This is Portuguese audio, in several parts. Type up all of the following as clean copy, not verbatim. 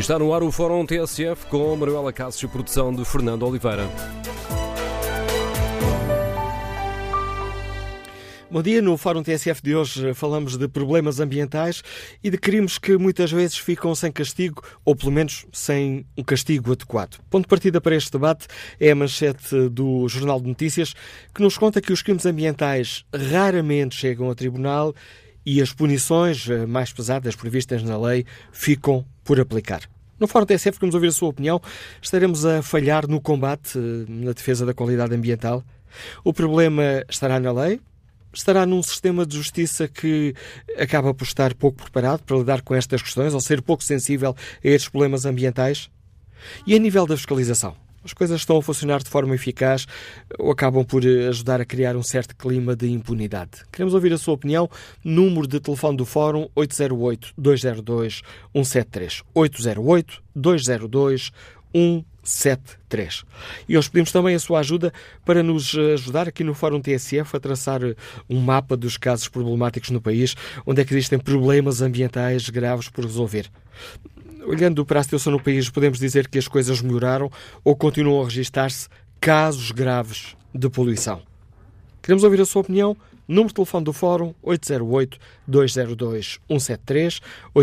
está no ar o Fórum TSF com Manuela Cássio, produção de Fernando Oliveira. Bom dia, no Fórum TSF de hoje falamos de problemas ambientais e de crimes que muitas vezes ficam sem castigo, ou pelo menos sem um castigo adequado. Ponto de partida para este debate é a manchete do Jornal de Notícias, que nos conta que os crimes ambientais raramente chegam a tribunal e as punições mais pesadas previstas na lei ficam por aplicar. No Fórum TSF queremos ouvir a sua opinião. Estaremos a falhar no combate, na defesa da qualidade ambiental? O problema estará na lei? Estará num sistema de justiça que acaba por estar pouco preparado para lidar com estas questões ou ser pouco sensível a estes problemas ambientais? E a nível da fiscalização? As coisas estão a funcionar de forma eficaz ou acabam por ajudar a criar um certo clima de impunidade? Queremos ouvir a sua opinião. Número de telefone do Fórum 808-202-173. 808-202-173. E hoje pedimos também a sua ajuda para nos ajudar aqui no Fórum TSF a traçar um mapa dos casos problemáticos no país, onde é que existem problemas ambientais graves por resolver. Olhando para a situação no país, podemos dizer que as coisas melhoraram ou continuam a registrar-se casos graves de poluição? Queremos ouvir a sua opinião. Número de telefone do Fórum 808-202-173,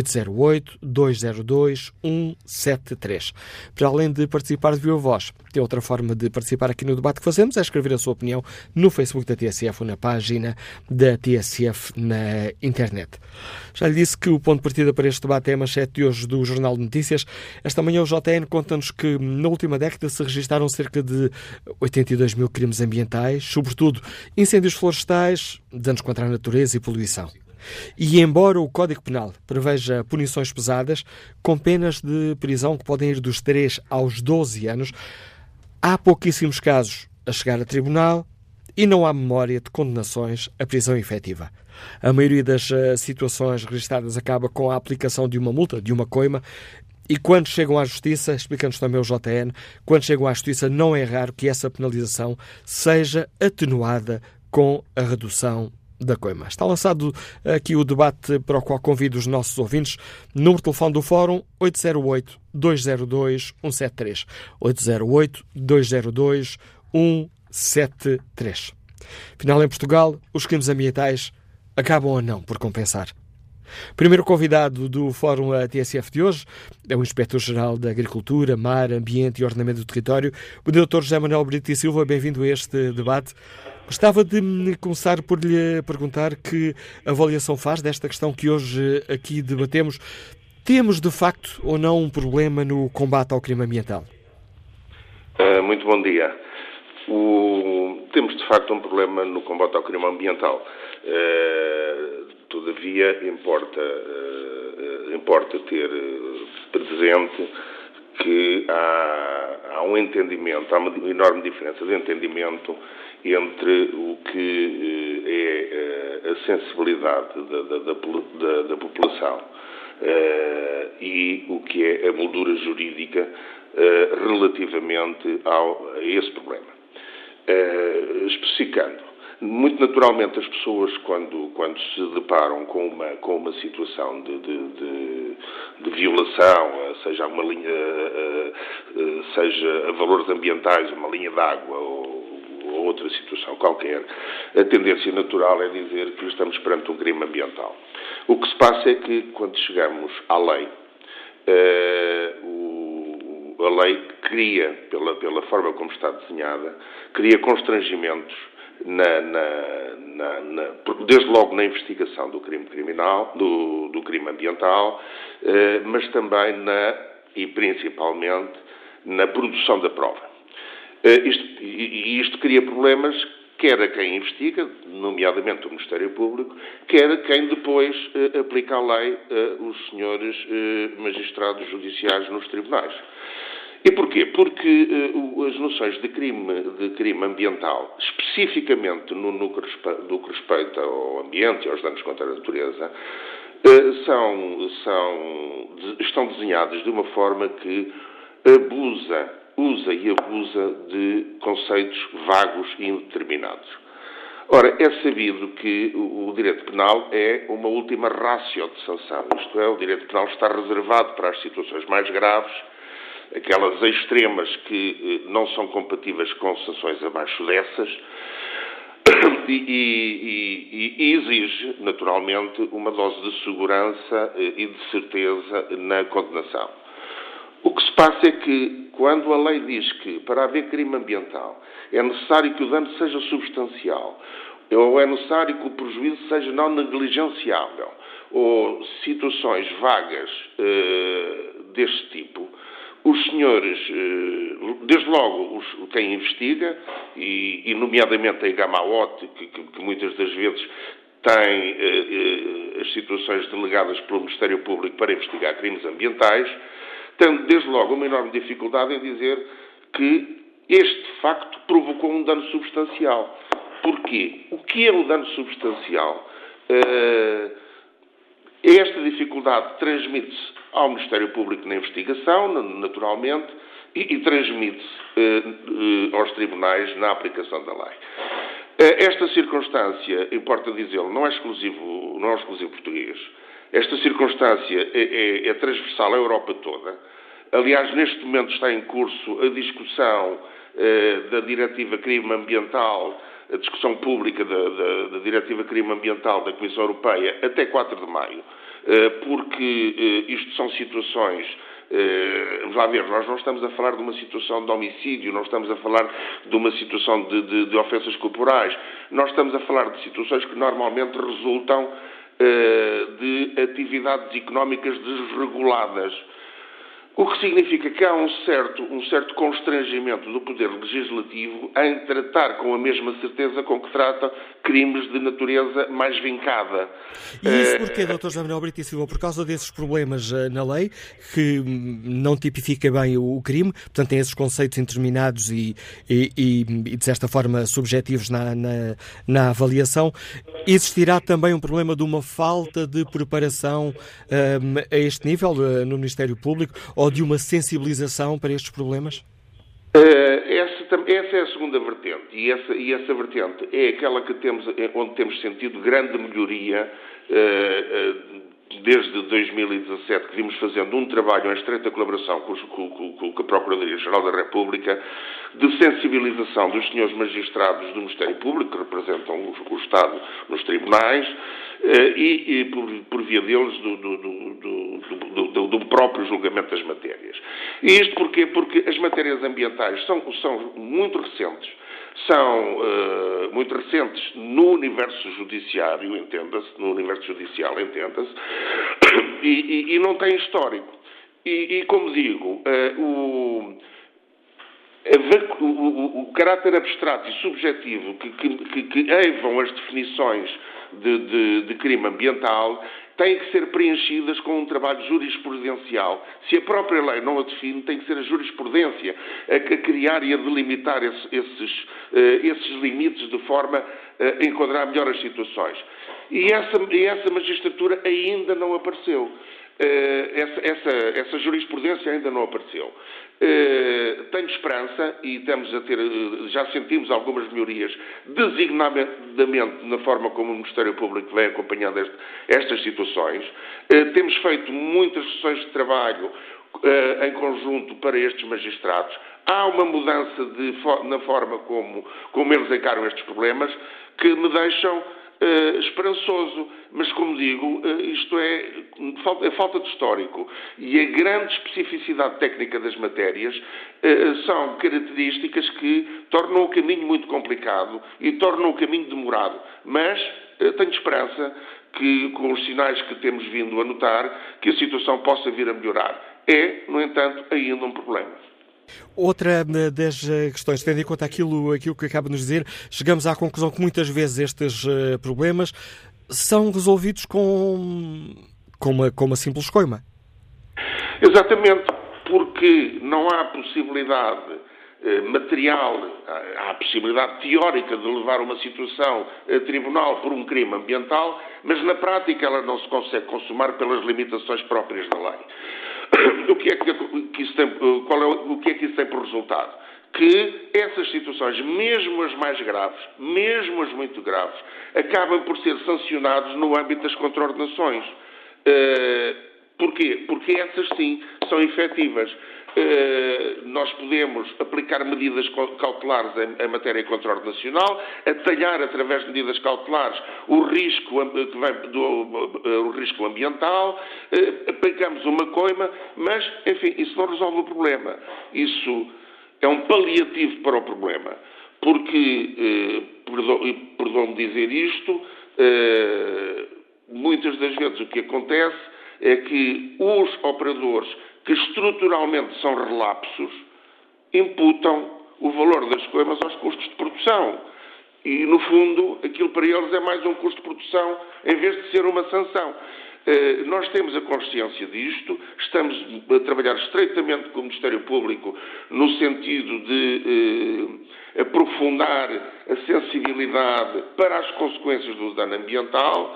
808-202-173. Para além de participar de viva voz, tem outra forma de participar aqui no debate que fazemos, é escrever a sua opinião no Facebook da TSF ou na página da TSF na internet. Já lhe disse que o ponto de partida para este debate é a manchete de hoje do Jornal de Notícias. Esta manhã o JN conta-nos que na última década se registaram cerca de 82 mil crimes ambientais, sobretudo incêndios florestais, danos contra a natureza e poluição. E embora o Código Penal preveja punições pesadas, com penas de prisão que podem ir dos 3 aos 12 anos, há pouquíssimos casos a chegar a tribunal e não há memória de condenações à prisão efetiva. A maioria das situações registradas acaba com a aplicação de uma multa, de uma coima, e quando chegam à Justiça, explica-nos também o JN, quando chegam à Justiça não é raro que essa penalização seja atenuada com a redução da coima. Está lançado aqui o debate para o qual convido os nossos ouvintes. Número de telefone do Fórum 808-202-173. 808-202-173. Afinal, em Portugal, os crimes ambientais acabam ou não por compensar? Primeiro convidado do Fórum TSF de hoje é o Inspetor-Geral da Agricultura, Mar, Ambiente e Ordenamento do Território, o Dr. José Manuel Brito e Silva. Bem-vindo a este debate. Gostava de começar por lhe perguntar que avaliação faz desta questão que hoje aqui debatemos. Temos, de facto, ou não um problema no combate ao crime ambiental? Muito bom dia. Temos, de facto, um problema no combate ao crime ambiental. Todavia, importa ter presente que há um entendimento, há uma enorme diferença de entendimento entre o que é a sensibilidade da população e o que é a moldura jurídica relativamente a esse problema. Especificando, muito naturalmente as pessoas quando se deparam com uma situação de violação, seja uma linha, seja a valores ambientais, uma linha de água ou outra situação qualquer, a tendência natural é dizer que estamos perante um crime ambiental. O que se passa é que quando chegamos à lei, a lei cria, pela forma como está desenhada, cria constrangimentos desde logo na investigação do crime criminal, do crime ambiental, mas também e principalmente na produção da prova. Isto cria problemas quer a quem investiga, nomeadamente o Ministério Público, quer a quem depois aplica a lei, os senhores magistrados judiciais nos tribunais. E porquê? Porque as noções de crime ambiental, especificamente no que respeita ao ambiente e aos danos contra a natureza, estão desenhadas de uma forma que usa e abusa de conceitos vagos e indeterminados. Ora, é sabido que o direito penal é uma última ratio de sanção, isto é, o direito penal está reservado para as situações mais graves, aquelas extremas que não são compatíveis com sanções abaixo dessas, e exige, naturalmente, uma dose de segurança e de certeza na condenação. O que se passa é que, quando a lei diz que, para haver crime ambiental, é necessário que o dano seja substancial, ou é necessário que o prejuízo seja não negligenciável, ou situações vagas deste tipo, os senhores, desde logo quem investiga, e nomeadamente a IGAMAOT, que muitas das vezes tem as situações delegadas pelo Ministério Público para investigar crimes ambientais, tendo desde logo uma enorme dificuldade em dizer que este facto provocou um dano substancial. Porquê? O que é o dano substancial? Esta dificuldade transmite-se ao Ministério Público na investigação, naturalmente, e transmite-se aos tribunais na aplicação da lei. Esta circunstância, importa dizê-lo, não é exclusivo português. Esta circunstância é transversal à Europa toda. Aliás, neste momento está em curso a discussão da Diretiva Crime Ambiental, a discussão pública da Diretiva Crime Ambiental da Comissão Europeia até 4 de maio, porque isto são situações. Vamos lá ver, nós não estamos a falar de uma situação de homicídio, não estamos a falar de uma situação de ofensas corporais, nós estamos a falar de situações que normalmente resultam de atividades económicas desreguladas. O que significa que há um certo constrangimento do Poder Legislativo em tratar com a mesma certeza com que trata crimes de natureza mais vincada. E isso porquê, Dr. José Manuel Brito e Silva? Por causa desses problemas na lei, que não tipifica bem o crime, portanto tem esses conceitos indeterminados e de certa forma, subjetivos na avaliação. Existirá também um problema de uma falta de preparação a este nível no Ministério Público, ou de uma sensibilização para estes problemas? Essa é a segunda vertente, e essa vertente é aquela onde temos sentido grande melhoria desde 2017, que vimos fazendo um trabalho em estreita colaboração com a Procuradoria-Geral da República, de sensibilização dos senhores magistrados do Ministério Público, que representam o Estado nos tribunais, e por via deles do próprio julgamento das matérias. E isto porquê? Porque as matérias ambientais são muito recentes. São muito recentes no universo judiciário, entenda-se, e não têm histórico. E como digo, o caráter abstrato e subjetivo que eivam as definições de crime ambiental têm que ser preenchidas com um trabalho jurisprudencial. Se a própria lei não a define, tem que ser a jurisprudência a criar e a delimitar esses limites de forma a enquadrar melhor as situações. E essa magistratura ainda não apareceu. Essa jurisprudência ainda não apareceu. Tenho esperança e já sentimos algumas melhorias, designadamente na forma como o Ministério Público vem acompanhando estas situações. Temos feito muitas sessões de trabalho em conjunto para estes magistrados. Há uma mudança na forma como eles encaram estes problemas que me deixam esperançoso, mas como digo, isto é falta de histórico, e a grande especificidade técnica das matérias são características que tornam o caminho muito complicado e tornam o caminho demorado, mas tenho esperança que, com os sinais que temos vindo a notar, que a situação possa vir a melhorar. É, no entanto, ainda um problema. Outra das questões, tendo em conta aquilo que acaba de nos dizer, chegamos à conclusão que muitas vezes estes problemas são resolvidos com uma simples coima. Exatamente, porque não há possibilidade material, há a possibilidade teórica de levar uma situação a tribunal por um crime ambiental, mas na prática ela não se consegue consumar pelas limitações próprias da lei. O que é que isso tem por resultado? que essas situações, mesmo as mais graves, mesmo as muito graves, acabam por ser sancionados no âmbito das contraordenações. Porquê? Porque essas sim são efetivas. Nós podemos aplicar medidas cautelares em matéria contraordenacional, atalhar através de medidas cautelares o risco ambiental, aplicamos uma coima, mas, enfim, isso não resolve o problema. Isso é um paliativo para o problema, porque, perdão-me dizer isto, muitas das vezes o que acontece é que os operadores que estruturalmente são relapsos imputam o valor das coimas aos custos de produção. E, no fundo, aquilo para eles é mais um custo de produção em vez de ser uma sanção. Nós temos a consciência disto, estamos a trabalhar estreitamente com o Ministério Público no sentido de aprofundar a sensibilidade para as consequências do dano ambiental.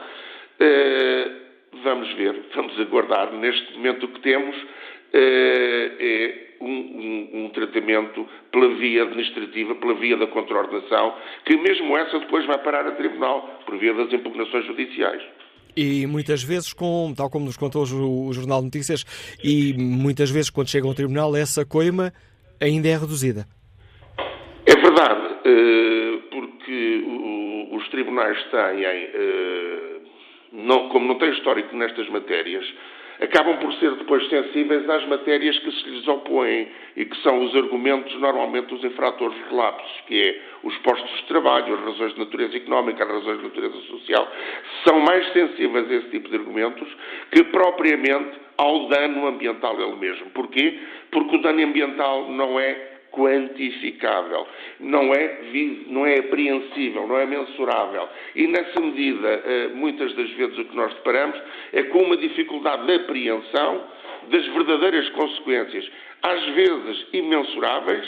Vamos ver, vamos aguardar. Neste momento o que temos é um tratamento pela via administrativa, pela via da contraordenação, que mesmo essa depois vai parar a tribunal, por via das impugnações judiciais. E muitas vezes, tal como nos contou o Jornal de Notícias, e muitas vezes quando chega ao tribunal essa coima ainda é reduzida. É verdade, porque os tribunais têm, como não têm histórico nestas matérias, acabam por ser depois sensíveis às matérias que se lhes opõem e que são os argumentos, normalmente, dos infratores relapsos, que é os postos de trabalho, as razões de natureza económica, as razões de natureza social, são mais sensíveis a esse tipo de argumentos que propriamente ao dano ambiental ele mesmo. Porquê? Porque o dano ambiental não é quantificável, não é apreensível, não é mensurável. E nessa medida, muitas das vezes o que nós deparamos é com uma dificuldade de apreensão das verdadeiras consequências, às vezes imensuráveis,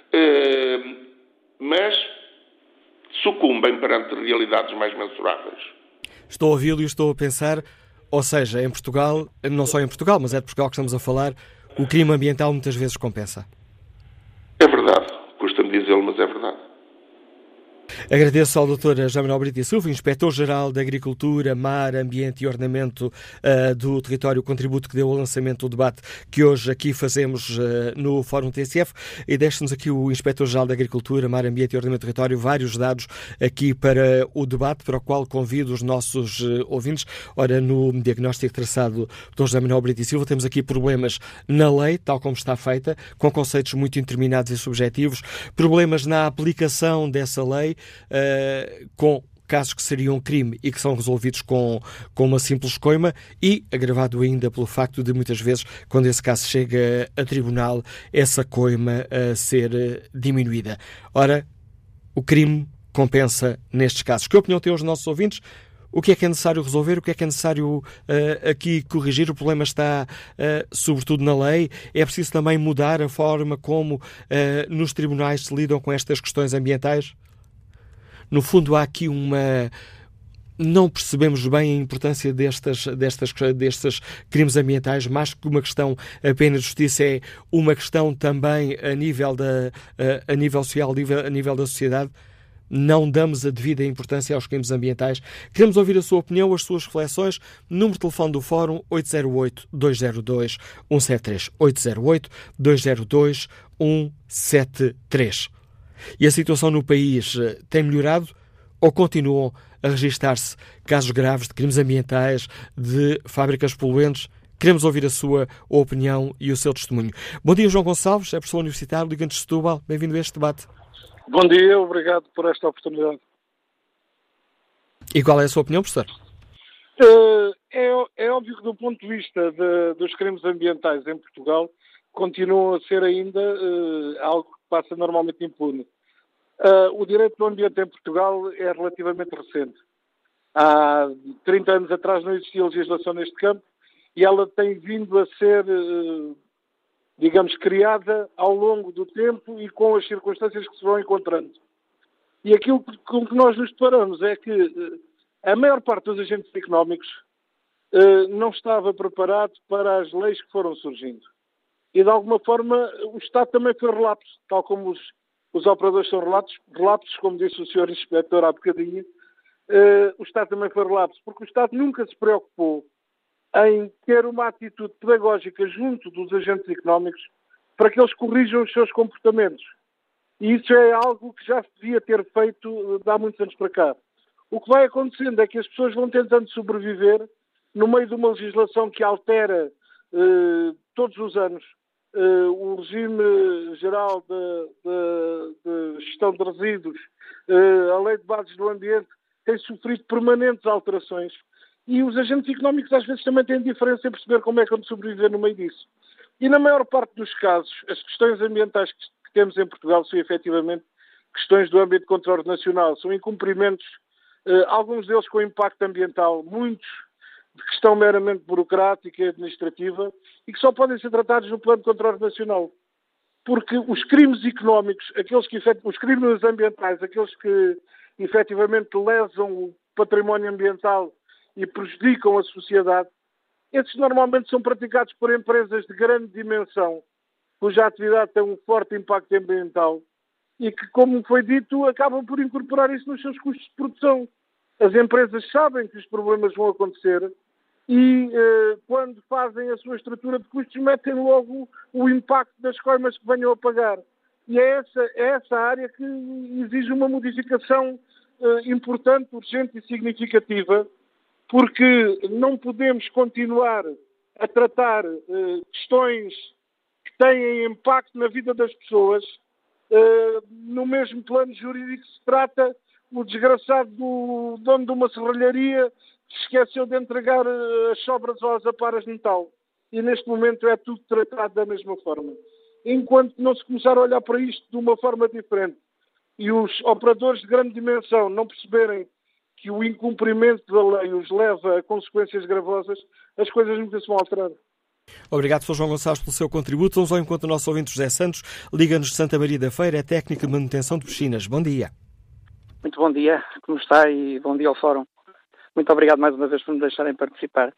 mas sucumbem perante realidades mais mensuráveis. Estou a ouvi-lo e estou a pensar, ou seja, em Portugal, não só em Portugal, mas é de Portugal que estamos a falar, o crime ambiental muitas vezes compensa. É verdade. Custa-me dizê-lo, mas é verdade. Agradeço ao Dr. José Manuel Brito e Silva, Inspetor-Geral da Agricultura, Mar, Ambiente e Ordenamento do Território, o contributo que deu ao lançamento do debate que hoje aqui fazemos no Fórum TSF. E deixe-nos aqui o Inspetor-Geral da Agricultura, Mar, Ambiente e Ordenamento do Território vários dados aqui para o debate, para o qual convido os nossos ouvintes. Ora, no diagnóstico traçado do Dr. José Manuel Brito e Silva, temos aqui problemas na lei, tal como está feita, com conceitos muito indeterminados e subjetivos, problemas na aplicação dessa lei, com casos que seriam crime e que são resolvidos com uma simples coima, e agravado ainda pelo facto de muitas vezes, quando esse caso chega a tribunal, essa coima a ser diminuída. Ora, o crime compensa nestes casos. Que opinião têm os nossos ouvintes? O que é necessário resolver? O que é necessário aqui corrigir? O problema está sobretudo na lei. É preciso também mudar a forma como nos tribunais se lidam com estas questões ambientais? No fundo, há aqui não percebemos bem a importância destes crimes ambientais, mais que uma questão apenas de justiça, é uma questão também a nível social, a nível da sociedade. Não damos a devida importância aos crimes ambientais. Queremos ouvir a sua opinião, as suas reflexões. Número de telefone do Fórum 808-202-173. 808-202-173. E a situação no país tem melhorado ou continuam a registrar-se casos graves de crimes ambientais, de fábricas poluentes? Queremos ouvir a sua opinião e o seu testemunho. Bom dia, João Gonçalves, é professor universitário, Ligante de Setúbal. Bem-vindo a este debate. Bom dia, obrigado por esta oportunidade. E qual é a sua opinião, professor? É óbvio que do ponto de vista dos crimes ambientais em Portugal continuam a ser ainda algo que passa normalmente impune. O direito do ambiente em Portugal é relativamente recente. Há 30 anos atrás não existia legislação neste campo e ela tem vindo a ser, criada ao longo do tempo e com as circunstâncias que se vão encontrando. E aquilo com que nós nos deparamos é que a maior parte dos agentes económicos não estava preparado para as leis que foram surgindo. E, de alguma forma, o Estado também foi relapso, tal como os operadores são relapsos, como disse o Sr. Inspetor há bocadinho. O Estado também foi relapso, porque o Estado nunca se preocupou em ter uma atitude pedagógica junto dos agentes económicos para que eles corrijam os seus comportamentos. E isso é algo que já se devia ter feito de há muitos anos para cá. O que vai acontecendo é que as pessoas vão tentando sobreviver no meio de uma legislação que altera todos os anos o regime geral de gestão de resíduos, a lei de bases do ambiente, tem sofrido permanentes alterações. E os agentes económicos às vezes também têm diferença em perceber como é que vão sobreviver no meio disso. E na maior parte dos casos, as questões ambientais que temos em Portugal são efetivamente questões do âmbito de controle nacional, são incumprimentos, alguns deles com impacto ambiental, muitos de questão meramente burocrática e administrativa, e que só podem ser tratados no plano de controle nacional. Porque os crimes económicos, os crimes ambientais, aqueles que efetivamente lesam o património ambiental e prejudicam a sociedade, esses normalmente são praticados por empresas de grande dimensão, cuja atividade tem um forte impacto ambiental e que, como foi dito, acabam por incorporar isso nos seus custos de produção. As empresas sabem que os problemas vão acontecer e, quando fazem a sua estrutura de custos, metem logo o impacto das coimas que venham a pagar. E é essa área que exige uma modificação importante, urgente e significativa, porque não podemos continuar a tratar questões que têm impacto na vida das pessoas no mesmo plano jurídico que se trata o desgraçado do dono de uma serralharia que esqueceu de entregar as sobras aos aparas de metal. E neste momento é tudo tratado da mesma forma. Enquanto não se começar a olhar para isto de uma forma diferente e os operadores de grande dimensão não perceberem que o incumprimento da lei os leva a consequências gravosas, as coisas nunca se vão alterar. Obrigado, Sr. João Gonçalves, pelo seu contributo. Vamos ao encontro do nosso ouvinte José Santos, liga-nos de Santa Maria da Feira, é técnico de manutenção de piscinas. Bom dia. Muito bom dia, como está, e bom dia ao Fórum. Muito obrigado mais uma vez por me deixarem participar.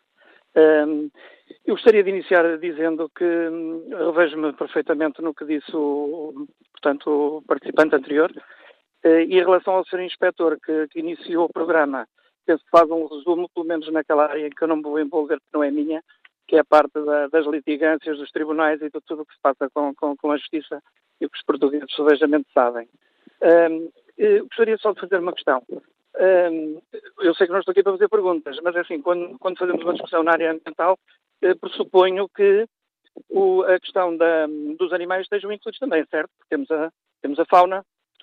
Eu gostaria de iniciar dizendo que revejo-me perfeitamente no que disse o participante anterior, e em relação ao Sr. Inspetor que iniciou o programa, penso que faz um resumo, pelo menos naquela área em que eu não me vou envolver, que não é minha, que é a parte das litigâncias, dos tribunais e de tudo o que se passa com a justiça e o que os portugueses solejamente sabem. Gostaria só de fazer uma questão. Eu sei que não estou aqui para fazer perguntas, mas assim, quando fazemos uma discussão na área ambiental, pressuponho que a questão dos animais estejam incluídos também, certo? Porque temos a fauna,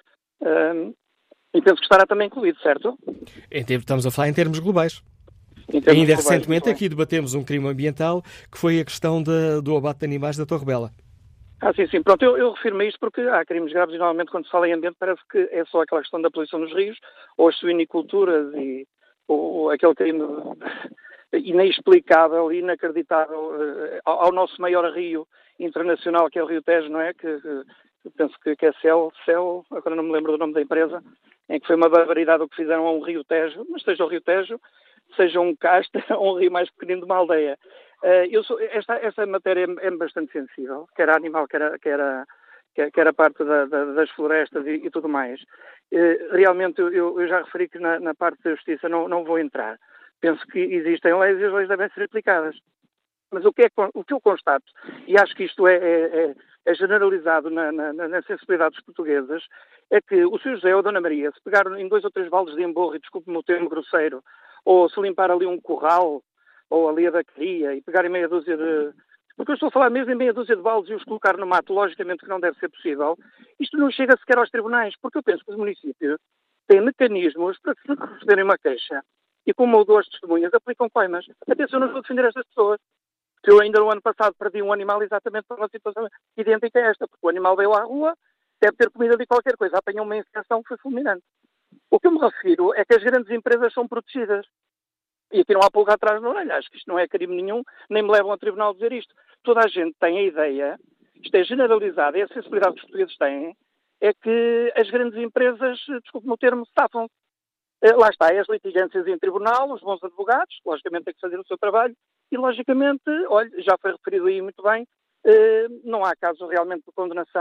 e penso que estará também incluído, certo? Estamos a falar em termos globais. Ainda recentemente aqui debatemos um crime ambiental que foi a questão do abate de animais da Torre Bela. Sim. Pronto, eu refiro-me a isto porque há crimes graves e normalmente quando se fala em ambiente parece que é só aquela questão da poluição nos rios ou as suiniculturas ou aquele crime inexplicável e inacreditável ao nosso maior rio internacional, que é o Rio Tejo, não é? Que penso que é Cel, agora não me lembro do nome da empresa, em que foi uma barbaridade o que fizeram a um Rio Tejo, mas seja o Rio Tejo, seja um castro ou um rio mais pequenino de uma aldeia. Esta matéria é bastante sensível, quer a animal, quer a parte das florestas e tudo mais. Realmente eu já referi que na parte da justiça não vou entrar. Penso que existem leis e as leis devem ser aplicadas. Mas o que eu constato, e acho que isto é generalizado na sensibilidade dos portugueses, é que o Sr. José ou a Dona Maria, se pegar em 2 ou 3 baldes de emborro, e desculpe-me o termo grosseiro, ou se limpar ali um curral, ou ali a vacaria, e pegarem meia dúzia de... Porque eu estou a falar mesmo em meia dúzia de baldes e os colocar no mato, logicamente que não deve ser possível. Isto não chega sequer aos tribunais, porque eu penso que os municípios têm mecanismos para, se receberem uma queixa, e com uma ou 2 testemunhas, aplicam coimas. Atenção, não estou a defender estas pessoas. Que eu ainda no ano passado perdi um animal exatamente por uma situação idêntica a esta, porque o animal veio à rua, deve ter comida de qualquer coisa, apanhou uma infecção que foi fulminante. O que eu me refiro é que as grandes empresas são protegidas. E aqui não há pulga atrás na orelha. Acho que isto não é crime nenhum, nem me levam ao tribunal a dizer isto. Toda a gente tem a ideia, isto é generalizado, e a sensibilidade que os portugueses têm, é que as grandes empresas, desculpe-me o termo, safam. Lá está, as litigâncias em tribunal, os bons advogados, logicamente têm que fazer o seu trabalho, e logicamente, olha, já foi referido aí muito bem, não há caso realmente de condenação,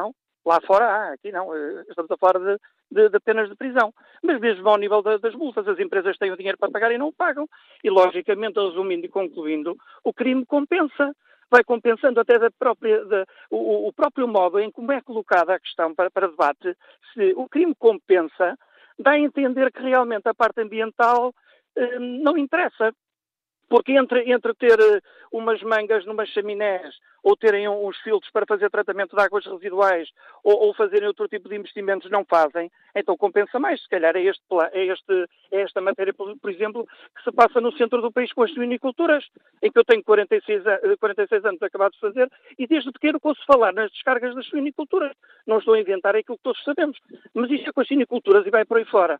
Lá fora há, aqui não. Estamos a falar de penas de prisão. Mas mesmo ao nível das multas, as empresas têm o dinheiro para pagar e não o pagam. E, logicamente, resumindo e concluindo, o crime compensa. Vai compensando até o próprio modo em como é colocada a questão para debate. Se o crime compensa, dá a entender que realmente a parte ambiental não interessa. Porque entre ter umas mangas numas chaminés ou terem uns filtros para fazer tratamento de águas residuais ou fazerem outro tipo de investimentos, não fazem, então compensa mais. Se calhar é esta matéria, por exemplo, que se passa no centro do país com as suiniculturas, em que eu tenho 46 anos acabados de fazer e desde pequeno ouço falar nas descargas das suiniculturas. Não estou a inventar aquilo que todos sabemos. Mas isto é com as suiniculturas e vai por aí fora.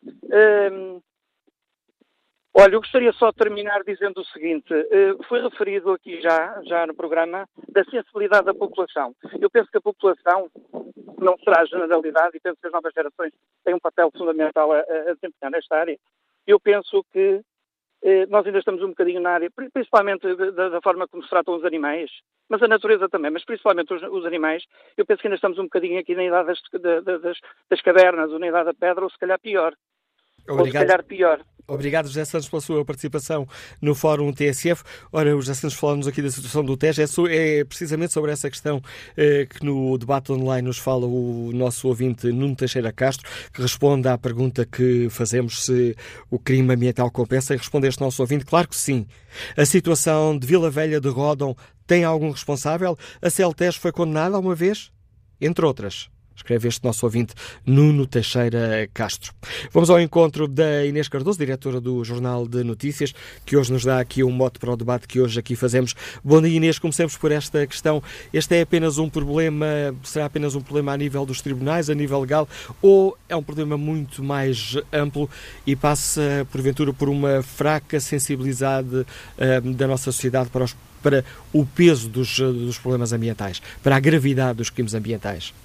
Olha, eu gostaria só de terminar dizendo o seguinte, foi referido aqui já no programa da sensibilidade da população. Eu penso que a população não será a generalidade e penso que as novas gerações têm um papel fundamental a desempenhar nesta área. Eu penso que nós ainda estamos um bocadinho na área, principalmente da forma como se tratam os animais, mas a natureza também, mas principalmente os animais, eu penso que ainda estamos um bocadinho aqui na idade das cavernas, ou na idade da pedra, ou se calhar pior. Obrigado. Ou se calhar pior. Obrigado, José Santos, pela sua participação no Fórum TSF. Ora, o José Santos falou-nos aqui da situação do Tejo. É precisamente sobre essa questão que no debate online nos fala o nosso ouvinte Nuno Teixeira Castro, que responde à pergunta que fazemos se o crime ambiental compensa. E responde este nosso ouvinte, claro que sim. A situação de Vila Velha de Ródão tem algum responsável? A Celtejo foi condenada alguma vez? Entre outras. Escreve este nosso ouvinte, Nuno Teixeira Castro. Vamos ao encontro da Inês Cardoso, diretora do Jornal de Notícias, que hoje nos dá aqui um mote para o debate que hoje aqui fazemos. Bom dia, Inês. Comecemos por esta questão. Este é apenas um problema, será apenas um problema a nível dos tribunais, a nível legal, ou é um problema muito mais amplo e passa, porventura, por uma fraca sensibilidade da nossa sociedade para o peso dos problemas ambientais, para a gravidade dos crimes ambientais?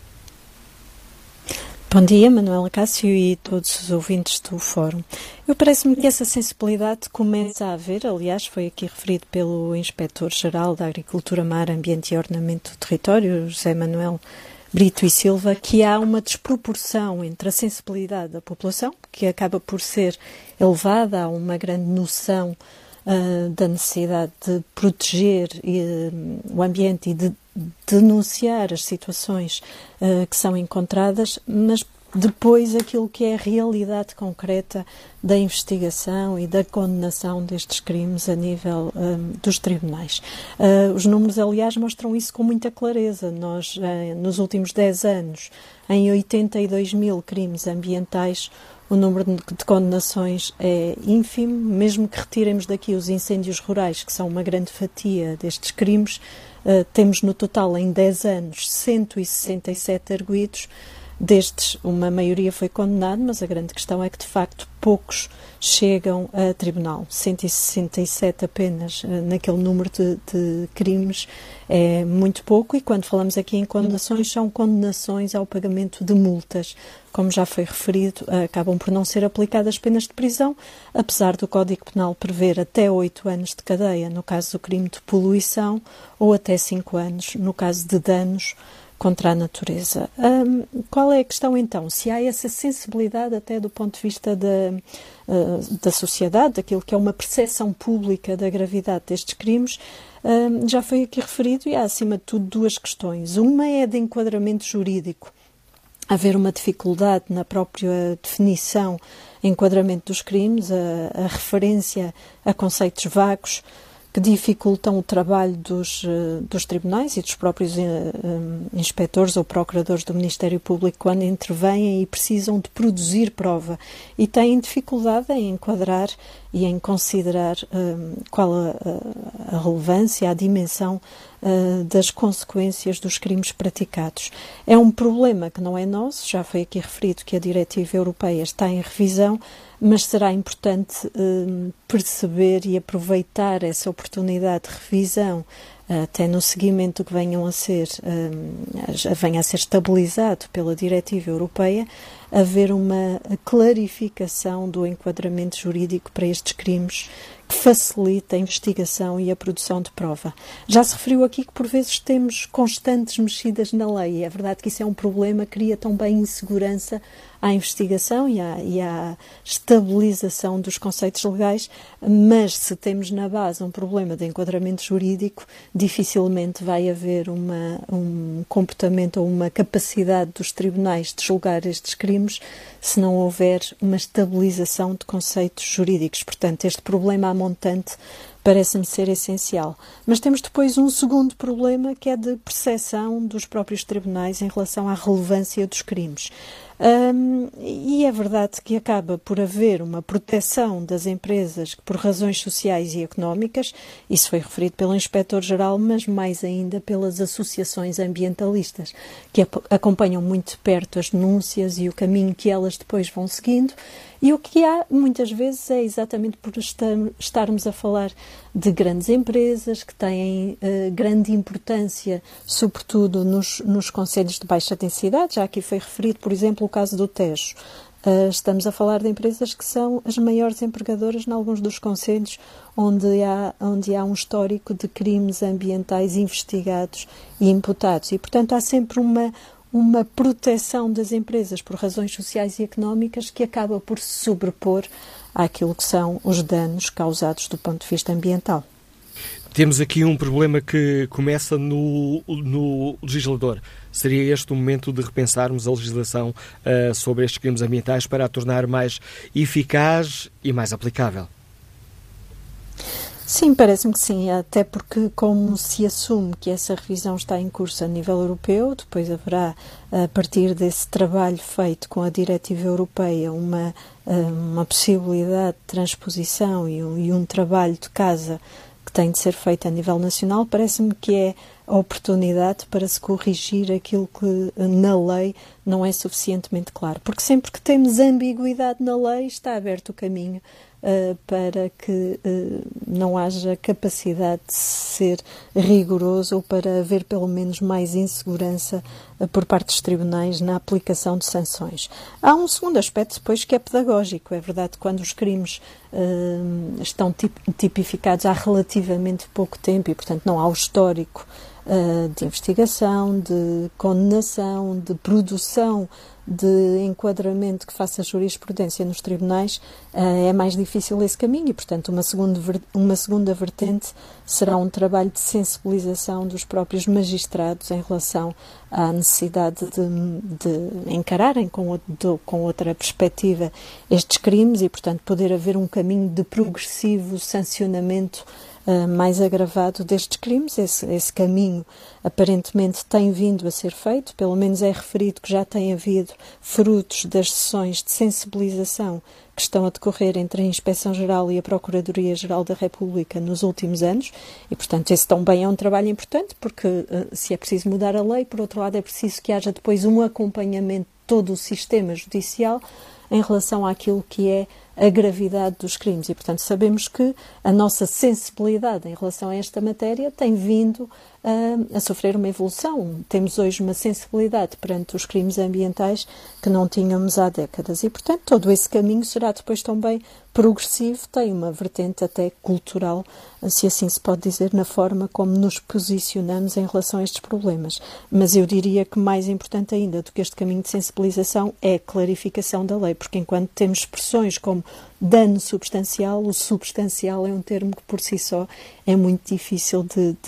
Bom dia, Manuela Cássio e todos os ouvintes do Fórum. Parece-me que essa sensibilidade começa a haver, aliás, foi aqui referido pelo Inspetor-Geral da Agricultura, Mar, Ambiente e Ordenamento do Território, José Manuel Brito e Silva, que há uma desproporção entre a sensibilidade da população, que acaba por ser elevada, há uma grande noção da necessidade de proteger o ambiente e de denunciar as situações que são encontradas, mas depois aquilo que é a realidade concreta da investigação e da condenação destes crimes a nível dos tribunais. Os números, aliás, mostram isso com muita clareza. Nós, nos últimos 10 anos, em 82 mil crimes ambientais, o número de condenações é ínfimo, mesmo que retiremos daqui os incêndios rurais, que são uma grande fatia destes crimes, temos no total em 10 anos 167 arguidos, destes uma maioria foi condenada, mas a grande questão é que de facto poucos chegam a tribunal, 167 apenas naquele número de crimes é muito pouco, e quando falamos aqui em condenações, são condenações ao pagamento de multas. Como já foi referido, acabam por não ser aplicadas penas de prisão, apesar do Código Penal prever até 8 anos de cadeia no caso do crime de poluição ou até 5 anos no caso de danos contra a natureza. Qual é a questão então? Se há essa sensibilidade até do ponto de vista da sociedade, daquilo que é uma percepção pública da gravidade destes crimes, já foi aqui referido e há acima de tudo duas questões. Uma é de enquadramento jurídico. Haver uma dificuldade na própria definição, enquadramento dos crimes, a referência a conceitos vagos que dificultam o trabalho dos tribunais e dos próprios inspectores ou procuradores do Ministério Público quando intervêm e precisam de produzir prova e têm dificuldade em enquadrar e em considerar qual a relevância, a dimensão das consequências dos crimes praticados. É um problema que não é nosso, já foi aqui referido que a Diretiva Europeia está em revisão, mas será importante perceber e aproveitar essa oportunidade de revisão até no seguimento que venha a ser estabilizado pela diretiva europeia, haver uma clarificação do enquadramento jurídico para estes crimes que facilita a investigação e a produção de prova. Já se referiu aqui que por vezes temos constantes mexidas na lei. É verdade que isso é um problema, cria também insegurança à investigação e à estabilização dos conceitos legais, mas se temos na base um problema de enquadramento jurídico, dificilmente vai haver um comportamento ou uma capacidade dos tribunais de julgar estes crimes se não houver uma estabilização de conceitos jurídicos. Portanto, este problema à montante parece-me ser essencial. Mas temos depois um segundo problema, que é de percepção dos próprios tribunais em relação à relevância dos crimes. E é verdade que acaba por haver uma proteção das empresas por razões sociais e económicas, isso foi referido pelo Inspetor-Geral, mas mais ainda pelas associações ambientalistas, que acompanham muito de perto as denúncias e o caminho que elas depois vão seguindo. E o que há, muitas vezes, é exatamente por estarmos a falar de grandes empresas que têm grande importância, sobretudo nos concelhos de baixa densidade. Já aqui foi referido, por exemplo, o caso do Tejo. Estamos a falar de empresas que são as maiores empregadoras em alguns dos concelhos onde há um histórico de crimes ambientais investigados e imputados. E, portanto, há sempre uma proteção das empresas por razões sociais e económicas que acaba por se sobrepor àquilo que são os danos causados do ponto de vista ambiental. Temos aqui um problema que começa no legislador. Seria este o momento de repensarmos a legislação sobre estes crimes ambientais para a tornar mais eficaz e mais aplicável? Sim, parece-me que sim, até porque como se assume que essa revisão está em curso a nível europeu, depois haverá, a partir desse trabalho feito com a diretiva europeia, uma possibilidade de transposição e um trabalho de casa que tem de ser feito a nível nacional, parece-me que é a oportunidade para se corrigir aquilo que na lei não é suficientemente claro. Porque sempre que temos ambiguidade na lei, está aberto o caminho para que não haja capacidade de ser rigoroso ou para haver pelo menos mais insegurança por parte dos tribunais na aplicação de sanções. Há um segundo aspecto depois que é pedagógico. É verdade que quando os crimes estão tipificados há relativamente pouco tempo e, portanto, não há o histórico de investigação, de condenação, de produção de enquadramento que faça jurisprudência nos tribunais, é mais difícil esse caminho e, portanto, uma segunda vertente será um trabalho de sensibilização dos próprios magistrados em relação à necessidade de encararem com outra perspectiva estes crimes e, portanto, poder haver um caminho de progressivo sancionamento mais agravado destes crimes. Esse caminho aparentemente tem vindo a ser feito, pelo menos é referido que já tem havido frutos das sessões de sensibilização que estão a decorrer entre a Inspeção-Geral e a Procuradoria-Geral da República nos últimos anos e, portanto, esse também é um trabalho importante porque se é preciso mudar a lei, por outro lado é preciso que haja depois um acompanhamento de todo o sistema judicial em relação àquilo que é a gravidade dos crimes e, portanto, sabemos que a nossa sensibilidade em relação a esta matéria tem vindo a sofrer uma evolução. Temos hoje uma sensibilidade perante os crimes ambientais que não tínhamos há décadas e, portanto, todo esse caminho será depois também progressivo, tem uma vertente até cultural, se assim se pode dizer, na forma como nos posicionamos em relação a estes problemas. Mas eu diria que mais importante ainda do que este caminho de sensibilização é a clarificação da lei, porque enquanto temos expressões como dano substancial, o substancial é um termo que por si só é muito difícil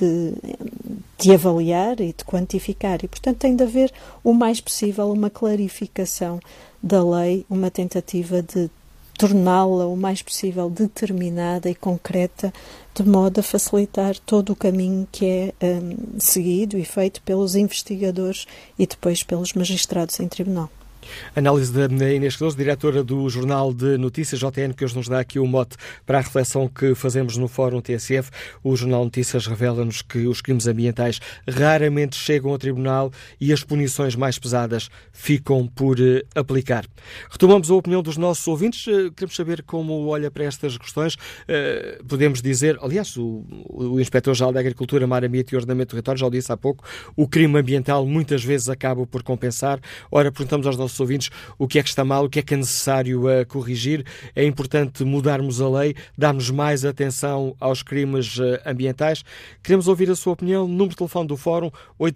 de avaliar e de quantificar e, portanto, tem de haver o mais possível uma clarificação da lei, uma tentativa de torná-la o mais possível determinada e concreta, de modo a facilitar todo o caminho que é seguido e feito pelos investigadores e depois pelos magistrados em tribunal. Análise da Inês Cardoso, diretora do Jornal de Notícias JN, que hoje nos dá aqui o mote para a reflexão que fazemos no Fórum TSF. O Jornal de Notícias revela-nos que os crimes ambientais raramente chegam ao tribunal e as punições mais pesadas ficam por aplicar. Retomamos a opinião dos nossos ouvintes. Queremos saber como olha para estas questões. Podemos dizer, aliás, o Inspetor-Geral da Agricultura, Mar Ambiente e Ordenamento do Território já o disse há pouco, o crime ambiental muitas vezes acaba por compensar. Ora, perguntamos aos nossos ouvintes o que é que está mal, o que é que é necessário corrigir. É importante mudarmos a lei, darmos mais atenção aos crimes ambientais. Queremos ouvir a sua opinião. Número de telefone do Fórum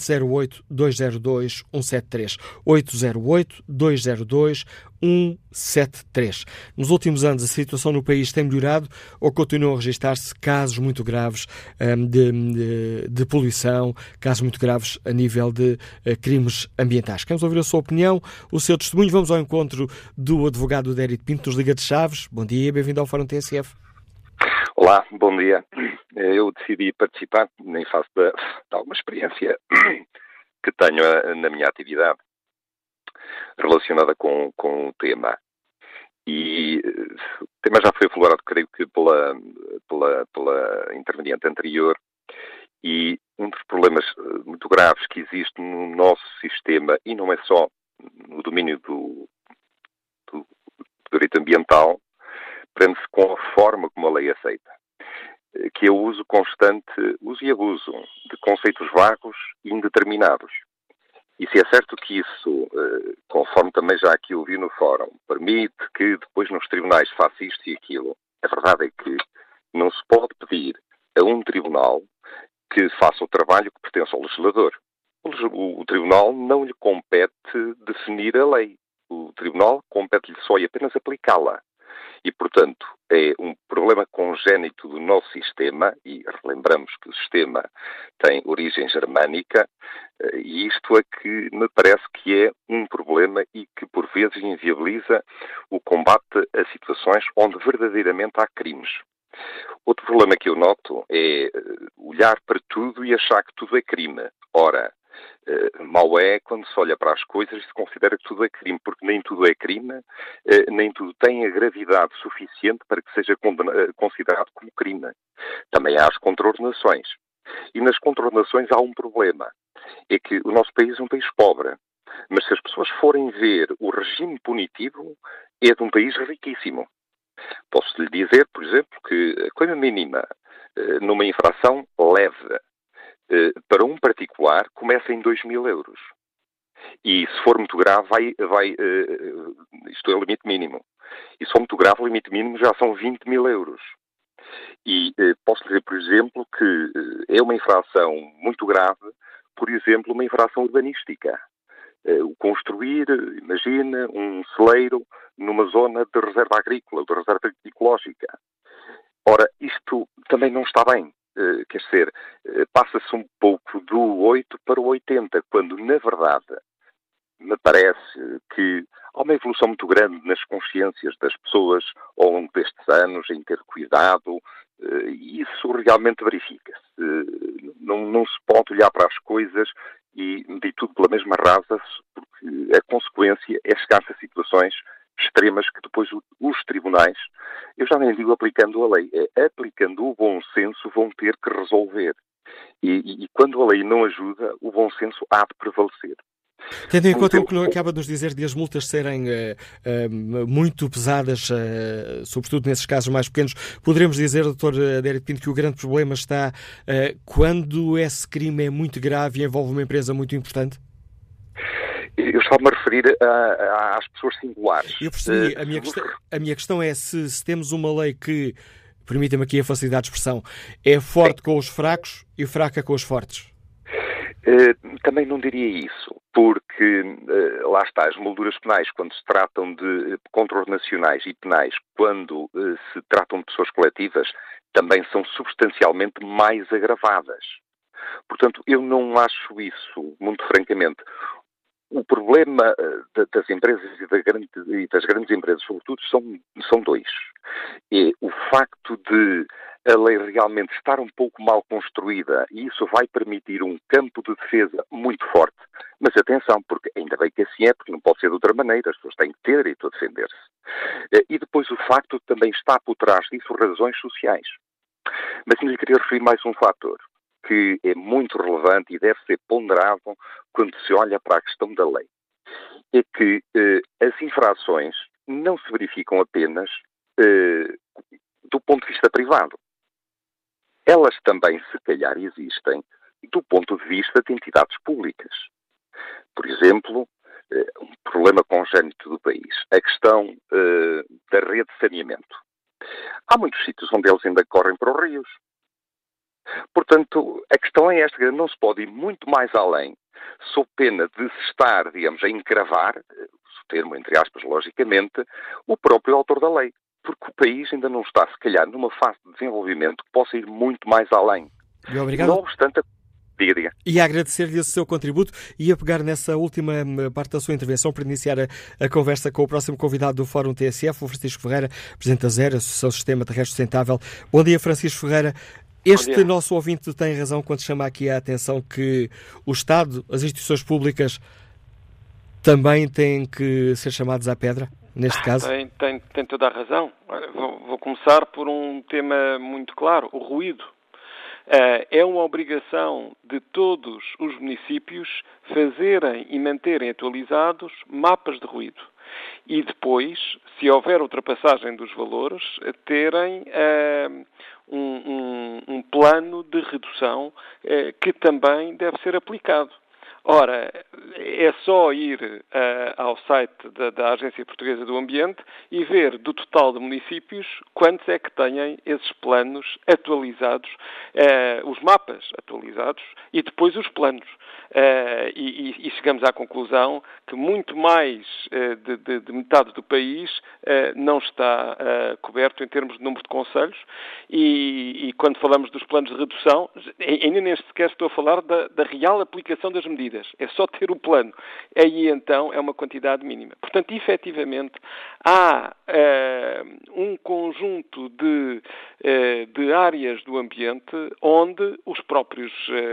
808-202-173. 808-202-173. Nos últimos anos a situação no país tem melhorado ou continuam a registrar-se casos muito graves de poluição, casos muito graves a nível de crimes ambientais? Queremos ouvir a sua opinião, o seu testemunho. Vamos ao encontro do advogado Adérito Pinto, nos Liga de Chaves. Bom dia, bem-vindo ao Fórum TSF. Olá, bom dia. Eu decidi participar em face de alguma experiência que tenho na minha atividade relacionada com o tema. E o tema já foi aflorado, creio que pela interveniente anterior, e um dos problemas muito graves que existe no nosso sistema, e não é só no domínio do direito ambiental, prende-se com a forma como a lei aceita, que é o uso constante, uso e abuso de conceitos vagos e indeterminados. E se é certo que isso, conforme também já aqui ouvi no fórum, permite que depois nos tribunais faça isto e aquilo, a verdade é que não se pode pedir a um tribunal que faça o trabalho que pertence ao legislador. O tribunal não lhe compete definir a lei. O tribunal compete-lhe só e apenas aplicá-la. E, portanto, é um problema congénito do nosso sistema, e relembramos que o sistema tem origem germânica, e isto é que me parece que é um problema e que, por vezes, inviabiliza o combate a situações onde verdadeiramente há crimes. Outro problema que eu noto é olhar para tudo e achar que tudo é crime. Ora, mal é quando se olha para as coisas e se considera que tudo é crime, porque nem tudo é crime, nem tudo tem a gravidade suficiente para que seja considerado como crime. Também há as contraordenações. E nas contraordenações há um problema. É que o nosso país é um país pobre. Mas se as pessoas forem ver o regime punitivo, é de um país riquíssimo. Posso-lhe dizer, por exemplo, que a coisa mínima numa infração leve para um particular começa em 2.000 euros. E se for muito grave, isto é o limite mínimo. E se for muito grave, o limite mínimo já são 20.000 euros. E posso dizer, por exemplo, que é uma infração muito grave, por exemplo, uma infração urbanística. O construir, imagina, um celeiro numa zona de reserva agrícola, de reserva ecológica. Ora, isto também não está bem. Quer dizer, passa-se um pouco do 8 para o 80, quando, na verdade, me parece que há uma evolução muito grande nas consciências das pessoas ao longo destes anos, em ter cuidado, e isso realmente verifica-se. Não se pode olhar para as coisas e medir tudo pela mesma rasa, porque a consequência é chegar-se a situações extremas que depois os tribunais, eu já nem digo aplicando a lei, é aplicando o bom senso, vão ter que resolver. E quando a lei não ajuda, o bom senso há de prevalecer. Tendo em conta o que acaba de nos dizer de as multas serem muito pesadas, sobretudo nesses casos mais pequenos, poderemos dizer, Dr. Adérito Pinto, que o grande problema está quando esse crime é muito grave e envolve uma empresa muito importante? Eu estava-me a referir às pessoas singulares. Eu percebi. A minha questão é se temos uma lei que, permita-me aqui a facilidade de expressão, é forte com os fracos e fraca com os fortes. Também não diria isso, porque lá está, as molduras penais, quando se tratam de contraordenacionais e penais, quando se tratam de pessoas coletivas, também são substancialmente mais agravadas. Portanto, eu não acho isso, muito francamente. O problema das empresas e das grandes empresas, sobretudo, são dois. É o facto de a lei realmente estar um pouco mal construída, e isso vai permitir um campo de defesa muito forte Mas atenção, porque ainda bem que assim é, porque não pode ser de outra maneira, as pessoas têm que ter direito a defender-se. E depois o facto também está por trás disso razões sociais. Mas ainda queria referir mais um fator que é muito relevante e deve ser ponderado quando se olha para a questão da lei. É que as infrações não se verificam apenas do ponto de vista privado. Elas também, se calhar, existem do ponto de vista de entidades públicas. Por exemplo, um problema congénito do país, a questão da rede de saneamento. Há muitos sítios onde eles ainda correm para os rios. Portanto, a questão é esta, não se pode ir muito mais além, sob pena de se estar, digamos, a encravar, o termo entre aspas, logicamente, o próprio autor da lei. Porque o país ainda não está, se calhar, numa fase de desenvolvimento que possa ir muito mais além. E obrigado. Não obstante, diga. E agradecer-lhe esse seu contributo e a pegar nessa última parte da sua intervenção para iniciar a conversa com o próximo convidado do Fórum TSF, o Francisco Ferreira, Presidente da ZER, Associação Sistema Terrestre Sustentável. Bom dia, Francisco Ferreira. Este nosso ouvinte tem razão quando chama aqui a atenção que o Estado, as instituições públicas, também têm que ser chamados à pedra, neste caso? Tem toda a razão. Vou começar por um tema muito claro, o ruído. É uma obrigação de todos os municípios fazerem e manterem atualizados mapas de ruído. E depois, se houver ultrapassagem dos valores, terem um plano de redução que também deve ser aplicado. Ora, é só ir ao site da Agência Portuguesa do Ambiente e ver do total de municípios quantos é que têm esses planos atualizados, os mapas atualizados e depois os planos. E chegamos à conclusão que muito mais de metade do país não está coberto em termos de número de concelhos e quando falamos dos planos de redução, ainda nem sequer estou a falar da real aplicação das medidas. É só ter o plano. Aí, então, é uma quantidade mínima. Portanto, efetivamente, há um conjunto de áreas do ambiente onde o próprio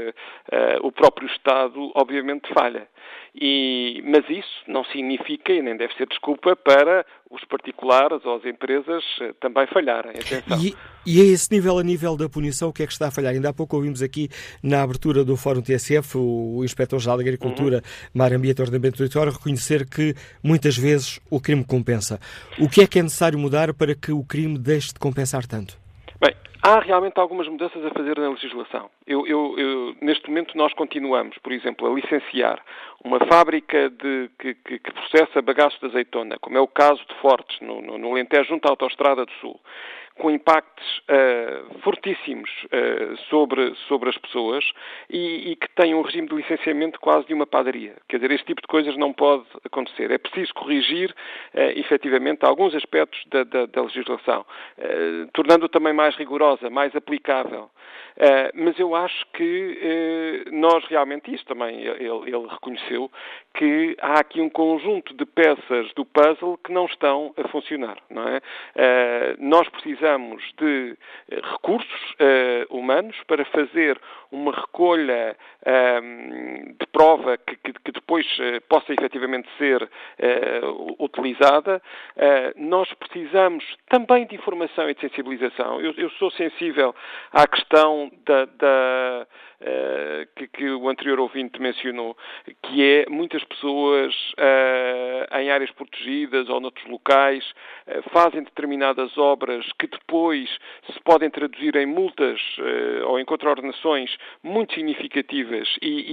Estado, obviamente, falha. Mas isso não significa, e nem deve ser desculpa, para os particulares ou as empresas também falharem. Atenção. E a esse nível, a nível da punição, o que é que está a falhar? Ainda há pouco ouvimos aqui na abertura do Fórum TSF o Inspetor-Geral da Agricultura, Mar Ambiente e Ordenamento do Território reconhecer que muitas vezes o crime compensa. O que é necessário mudar para que o crime deixe de compensar tanto? Bem, há realmente algumas mudanças a fazer na legislação. Neste momento nós continuamos, por exemplo, a licenciar uma fábrica que processa bagaços de azeitona, como é o caso de Fortes, no Alentejo, junto à Autostrada do Sul, com impactos fortíssimos sobre as pessoas e que tem um regime de licenciamento quase de uma padaria. Quer dizer, este tipo de coisas não pode acontecer. É preciso corrigir, efetivamente, alguns aspectos da legislação, tornando-a também mais rigorosa, mais aplicável. Mas eu acho que nós realmente, isso também ele reconheceu, que há aqui um conjunto de peças do puzzle que não estão a funcionar, não é? Nós precisamos de recursos humanos para fazer uma recolha de prova que depois possa efetivamente ser utilizada. Nós precisamos também de informação e de sensibilização. Eu sou sensível à questão que o anterior ouvinte mencionou, que é muitas pessoas em áreas protegidas ou noutros locais fazem determinadas obras que depois se podem traduzir em multas ou em contraordenações muito significativas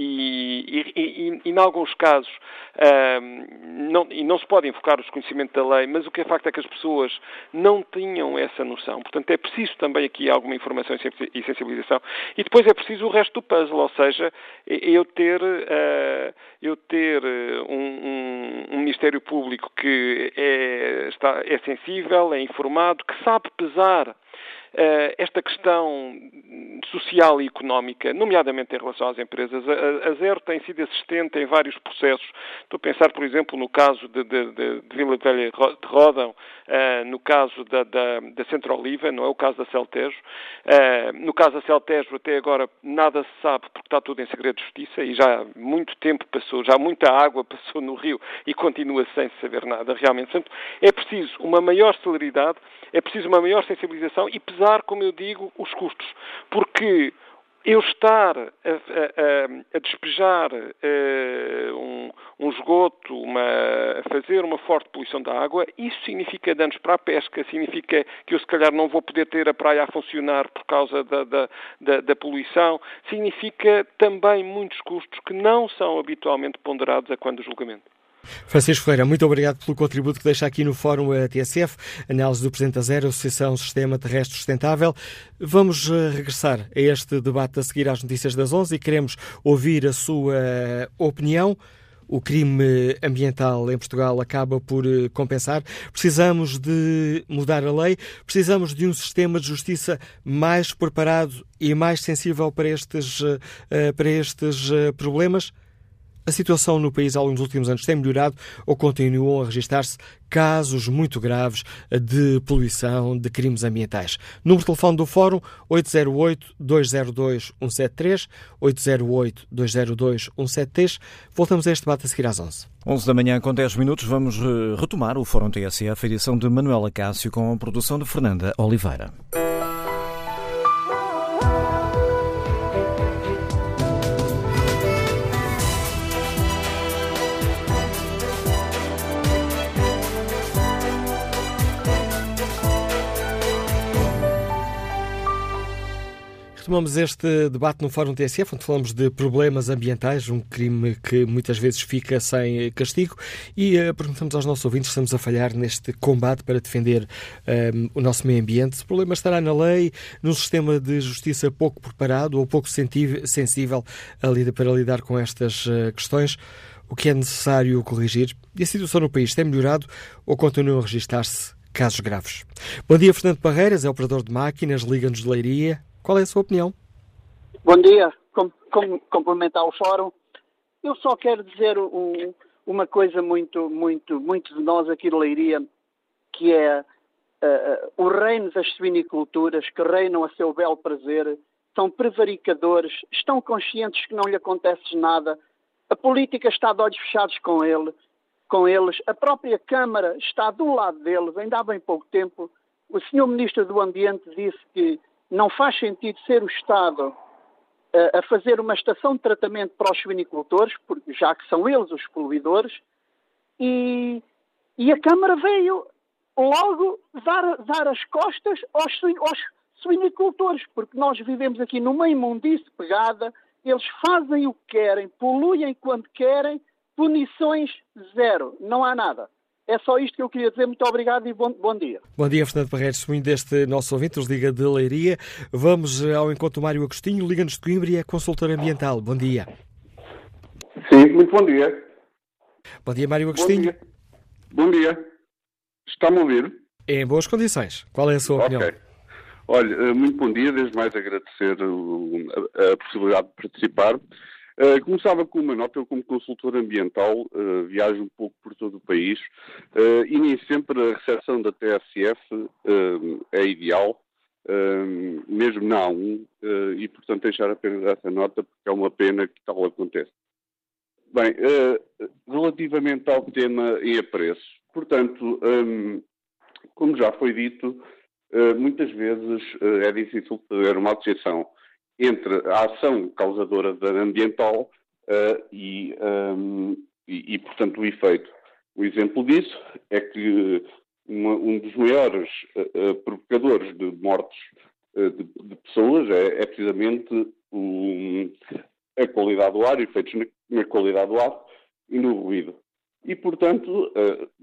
e em alguns casos não se pode invocar o desconhecimento da lei, mas o que é facto é que as pessoas não tinham essa noção. Portanto, é preciso também aqui alguma informação e sensibilização. E depois é preciso o resto do puzzle, ou seja, eu ter um Ministério Público que é sensível, é informado, que sabe pesar esta questão social e económica, nomeadamente em relação às empresas. A Zero tem sido assistente em vários processos. Estou a pensar, por exemplo, no caso de Vila Velha de Ródão, no caso da Centro-Oliva, não é o caso da Celtejo. No caso da Celtejo, até agora nada se sabe porque está tudo em segredo de justiça e já muito tempo passou, já muita água passou no rio e continua sem se saber nada realmente. Portanto, é preciso uma maior celeridade, é preciso uma maior sensibilização e pesar, como eu digo, os custos. Porque eu estar a despejar um esgoto, a fazer uma forte poluição da água, isso significa danos para a pesca, significa que eu se calhar não vou poder ter a praia a funcionar por causa da poluição, significa também muitos custos que não são habitualmente ponderados a quando do julgamento. Francisco Ferreira, muito obrigado pelo contributo que deixa aqui no Fórum TSF, análise do Presidente da Zero, Associação Sistema Terrestre Sustentável. Vamos regressar a este debate a seguir às notícias das 11 e queremos ouvir a sua opinião. O crime ambiental em Portugal acaba por compensar. Precisamos de mudar a lei, precisamos de um sistema de justiça mais preparado e mais sensível para estes problemas. A situação no país ao longo dos últimos anos tem melhorado ou continuam a registrar-se casos muito graves de poluição, de crimes ambientais? Número de telefone do Fórum 808-202-173, 808-202-173. Voltamos a este debate a seguir às 11. 11 da manhã com 10 minutos. Vamos retomar o Fórum TSF, edição de Manuela Cássio com a produção de Fernanda Oliveira. Retomamos este debate no Fórum TSF, onde falamos de problemas ambientais, um crime que muitas vezes fica sem castigo, e perguntamos aos nossos ouvintes se estamos a falhar neste combate para defender o nosso meio ambiente. O problema estará na lei, num sistema de justiça pouco preparado ou pouco sensível para lidar com estas questões. O que é necessário corrigir? E a situação no país tem melhorado ou continuam a registrar-se casos graves? Bom dia, Fernando Parreiras, é operador de máquinas, liga-nos de Leiria. Qual é a sua opinião? Bom dia, complementar o Fórum. Eu só quero dizer uma coisa muito de nós aqui de Leiria, que é o reino das suiniculturas, que reinam a seu belo prazer, são prevaricadores, estão conscientes que não lhe acontece nada, a política está de olhos fechados com eles, a própria Câmara está do lado deles. Ainda há bem pouco tempo, o Sr. Ministro do Ambiente disse que não faz sentido ser o Estado a fazer uma estação de tratamento para os suinicultores, porque já que são eles os poluidores, e a Câmara veio logo dar as costas aos suinicultores, porque nós vivemos aqui numa imundice pegada, eles fazem o que querem, poluem quando querem, punições zero, não há nada. É só isto que eu queria dizer. Muito obrigado e bom dia. Bom dia, Fernando Parreiras, testemunho deste nosso ouvinte, nos liga de Leiria. Vamos ao encontro do Mário Agostinho, liga-nos de Coimbra e é consultor ambiental. Bom dia. Sim, muito bom dia. Bom dia, Mário Agostinho. Bom dia. Está-me a ouvir? Em boas condições. Qual é a sua opinião? Olha, muito bom dia. Desde mais agradecer a possibilidade de participar. Começava com uma nota. Eu, como consultor ambiental, viajo um pouco por todo o país e nem sempre a recepção da TSF é ideal, mesmo na A1, e, portanto, deixar apenas essa nota, porque é uma pena que tal aconteça. Bem, relativamente ao tema e a preços, portanto, como já foi dito, muitas vezes é difícil fazer uma associação entre a ação causadora ambiental e, portanto, o efeito. O exemplo disso é que um dos maiores provocadores de mortes de pessoas é precisamente a qualidade do ar, efeitos na qualidade do ar e no ruído. E, portanto,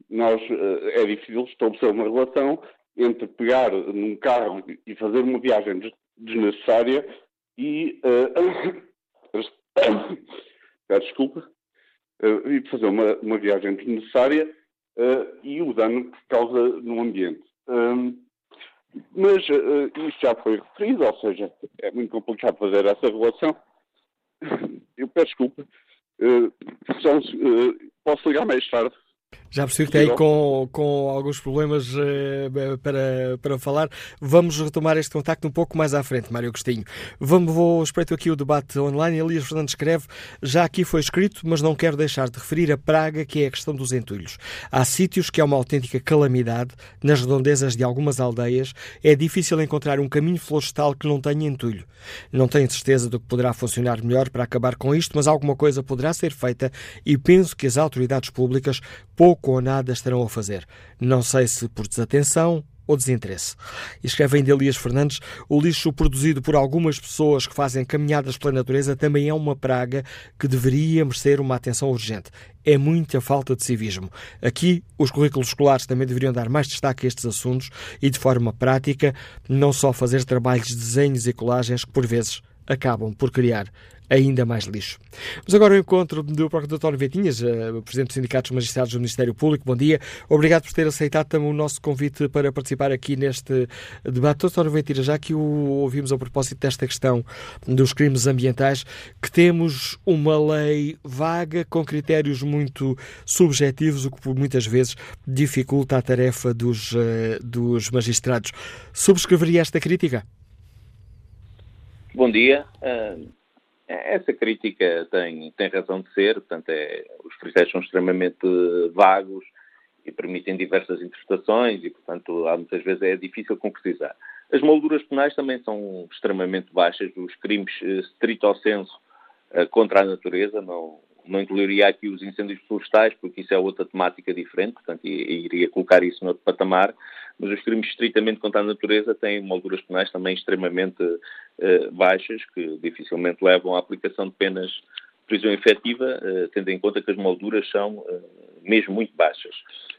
é difícil estabelecer uma relação entre pegar num carro e fazer uma viagem desnecessária e fazer uma viagem desnecessária e o dano que causa no ambiente. Mas isso já foi referido, ou seja, é muito complicado fazer essa relação. Eu peço desculpa. Posso ligar mais tarde? Já percebi que está aí com alguns problemas para falar. Vamos retomar este contacto um pouco mais à frente, Mário Agostinho. Vou espreito aqui o debate online. Elias Fernandes escreve: já aqui foi escrito, mas não quero deixar de referir a praga que é a questão dos entulhos. Há sítios que é uma autêntica calamidade. Nas redondezas de algumas aldeias é difícil encontrar um caminho florestal que não tenha entulho. Não tenho certeza do que poderá funcionar melhor para acabar com isto, mas alguma coisa poderá ser feita e penso que as autoridades públicas pouco ou nada estarão a fazer. Não sei se por desatenção ou desinteresse. E escreve ainda Elias Fernandes: o lixo produzido por algumas pessoas que fazem caminhadas pela natureza também é uma praga que deveria merecer uma atenção urgente. É muita falta de civismo. Aqui, os currículos escolares também deveriam dar mais destaque a estes assuntos e, de forma prática, não só fazer trabalhos de desenhos e colagens que, por vezes, acabam por criar ainda mais lixo. Mas agora o encontro do Procurador António Ventinhas, Presidente do Sindicato dos Magistrados do Ministério Público. Bom dia. Obrigado por ter aceitado também o nosso convite para participar aqui neste debate. Doutor António Ventinhas, já que o ouvimos a propósito desta questão dos crimes ambientais, que temos uma lei vaga com critérios muito subjetivos, o que por muitas vezes dificulta a tarefa dos magistrados. Subscreveria esta crítica? Bom dia. Essa crítica tem razão de ser, portanto, os critérios são extremamente vagos e permitem diversas interpretações e, portanto, há muitas vezes é difícil concretizar. As molduras penais também são extremamente baixas, os crimes stricto sensu contra a natureza, não incluiria aqui os incêndios florestais, porque isso é outra temática diferente, portanto, iria colocar isso no outro patamar, mas os crimes estritamente contra a natureza têm molduras penais também extremamente baixas, que dificilmente levam à aplicação de penas de prisão efetiva, tendo em conta que as molduras são mesmo muito baixas.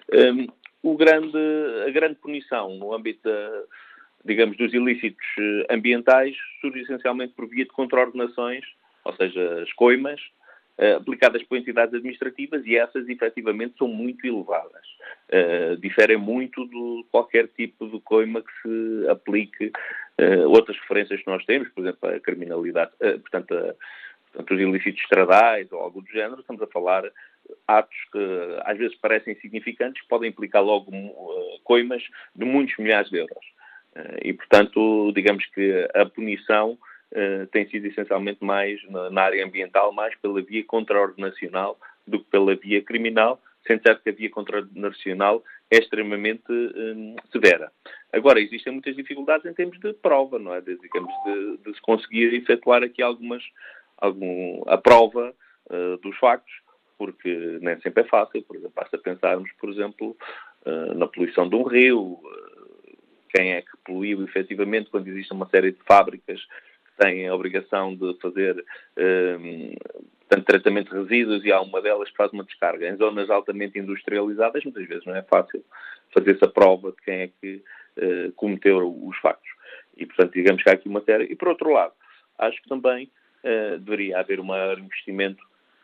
A grande punição no âmbito dos ilícitos ambientais surge essencialmente por via de contraordenações, ou seja, as coimas, aplicadas por entidades administrativas, e essas, efetivamente, são muito elevadas. Diferem muito de qualquer tipo de coima que se aplique. Outras referências que nós temos, por exemplo, a criminalidade, portanto, os ilícitos estradais ou algo do género, estamos a falar atos que às vezes parecem insignificantes, que podem implicar logo coimas de muitos milhares de euros. E, portanto, digamos que a punição tem sido essencialmente mais na área ambiental, mais pela via contraordenacional do que pela via criminal, sendo certo que a via contraordenacional é extremamente severa. Agora, existem muitas dificuldades em termos de prova, não é? De se conseguir efetuar aqui a prova dos factos, porque nem sempre é fácil. Por exemplo, basta pensarmos, por exemplo, na poluição de um rio, quem é que poluiu efetivamente, quando existe uma série de fábricas têm a obrigação de fazer tratamento de resíduos e há uma delas que faz uma descarga. Em zonas altamente industrializadas, muitas vezes não é fácil fazer essa prova de quem é que cometeu os factos. E, portanto, digamos que há aqui uma série. E, por outro lado, acho que também deveria haver um maior investimento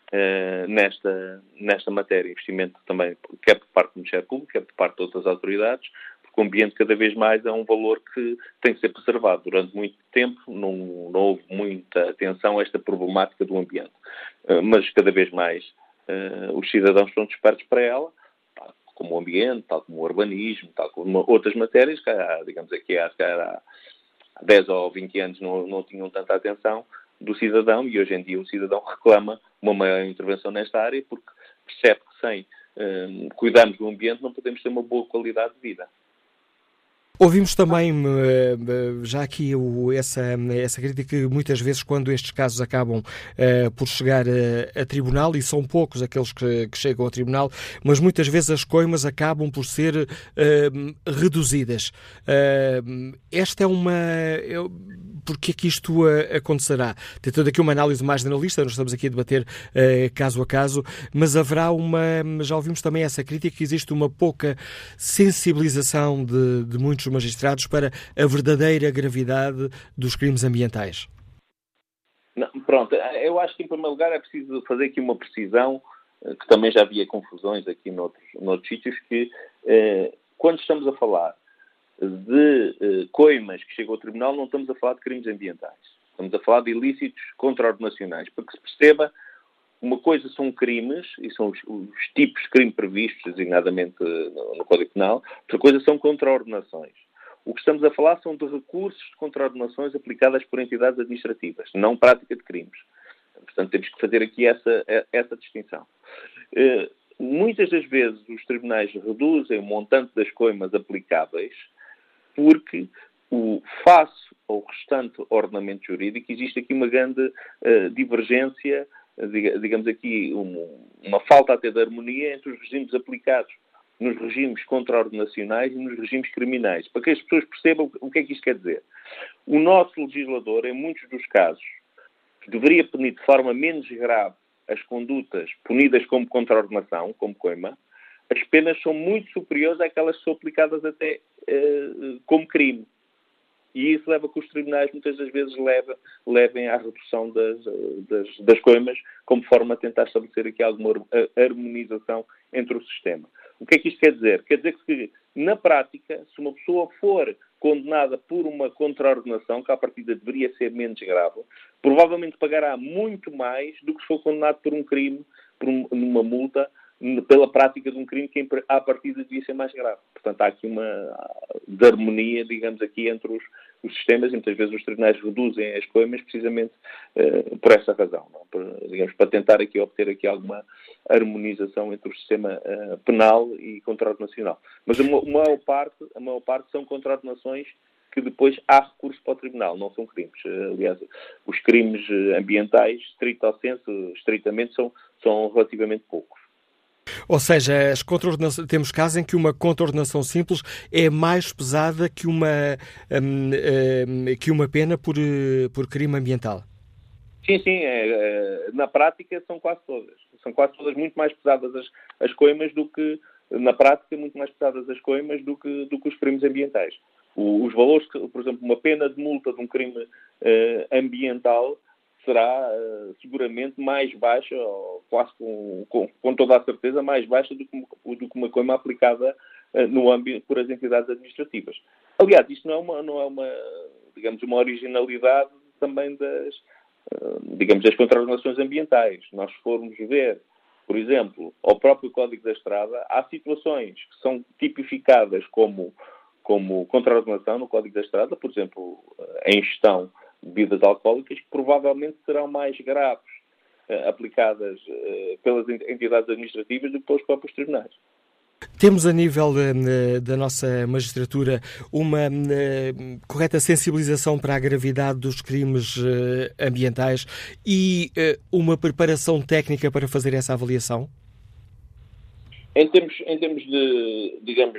nesta matéria. Investimento também, quer por parte do Ministério Público, quer por parte de outras autoridades, o ambiente cada vez mais é um valor que tem que ser preservado. Durante muito tempo não houve muita atenção a esta problemática do ambiente. Mas cada vez mais os cidadãos estão despertos para ela, tal como o ambiente, tal como o urbanismo, tal como outras matérias que há 10 ou 20 anos não tinham tanta atenção do cidadão, e hoje em dia o cidadão reclama uma maior intervenção nesta área porque percebe que sem cuidarmos do ambiente não podemos ter uma boa qualidade de vida. Ouvimos também, já aqui, essa crítica que muitas vezes, quando estes casos acabam por chegar a tribunal, e são poucos aqueles que chegam ao tribunal, mas muitas vezes as coimas acabam por ser reduzidas. Esta é uma... Porquê é que isto acontecerá? Tentando aqui uma análise mais generalista, nós estamos aqui a debater caso a caso, mas haverá já ouvimos também essa crítica, que existe uma pouca sensibilização de muitos magistrados para a verdadeira gravidade dos crimes ambientais. Não, pronto, eu acho que em primeiro lugar é preciso fazer aqui uma precisão, que também já havia confusões aqui noutros sítios, que quando estamos a falar de coimas que chegam ao Tribunal, não estamos a falar de crimes ambientais. Estamos a falar de ilícitos contraordenacionais. Para que se perceba, uma coisa são crimes, e são os tipos de crime previstos, designadamente no Código Penal. Outra coisa são contraordenações. O que estamos a falar são de recursos de contraordenações aplicadas por entidades administrativas, não prática de crimes. Portanto, temos que fazer aqui essa distinção. Muitas das vezes os tribunais reduzem o montante das coimas aplicáveis porque, face ao restante ordenamento jurídico, existe aqui uma grande divergência, digamos aqui, uma falta até de harmonia entre os regimes aplicados nos regimes contraordenacionais e nos regimes criminais. Para que as pessoas percebam o que é que isto quer dizer. O nosso legislador, em muitos dos casos, deveria punir de forma menos grave as condutas punidas como contraordenação, como coima. As penas são muito superiores àquelas que são aplicadas até como crime. E isso leva a que os tribunais muitas das vezes levem à redução das coimas, como forma a tentar estabelecer aqui alguma harmonização entre o sistema. O que é que isto quer dizer? Quer dizer que, na prática, se uma pessoa for condenada por uma contraordenação, que à partida deveria ser menos grave, provavelmente pagará muito mais do que se for condenado por um crime, numa multa, pela prática de um crime que à partida devia ser mais grave. Portanto, há aqui uma desarmonia, digamos aqui, entre os sistemas, e muitas vezes os tribunais reduzem as coimas precisamente por essa razão, não? Digamos, para tentar aqui obter aqui alguma harmonização entre o sistema penal e contraordenacional. Mas a maior parte são contraordenações que depois há recurso para o tribunal, não são crimes. Aliás, os crimes ambientais, estritamente, são relativamente poucos. Ou seja, temos casos em que uma contraordenação simples é mais pesada que uma pena por crime ambiental. Sim. Na prática são quase todas. São quase todas muito mais pesadas as coimas do que, na prática, muito mais pesadas as coimas do que os crimes ambientais. Os valores, por exemplo, uma pena de multa de um crime ambiental será seguramente mais baixa, ou quase com toda a certeza, mais baixa do que uma coima aplicada no âmbito por as entidades administrativas. Aliás, isto não é uma digamos, uma originalidade também das contraordenações ambientais. Nós formos ver, por exemplo, ao próprio Código da Estrada, há situações que são tipificadas como contraordenação no Código da Estrada, por exemplo, a ingestão de bebidas alcoólicas, que provavelmente serão mais graves aplicadas pelas entidades administrativas do que pelos próprios tribunais. Temos, a nível da nossa magistratura, uma correta sensibilização para a gravidade dos crimes ambientais e uma preparação técnica para fazer essa avaliação? Em termos de, digamos,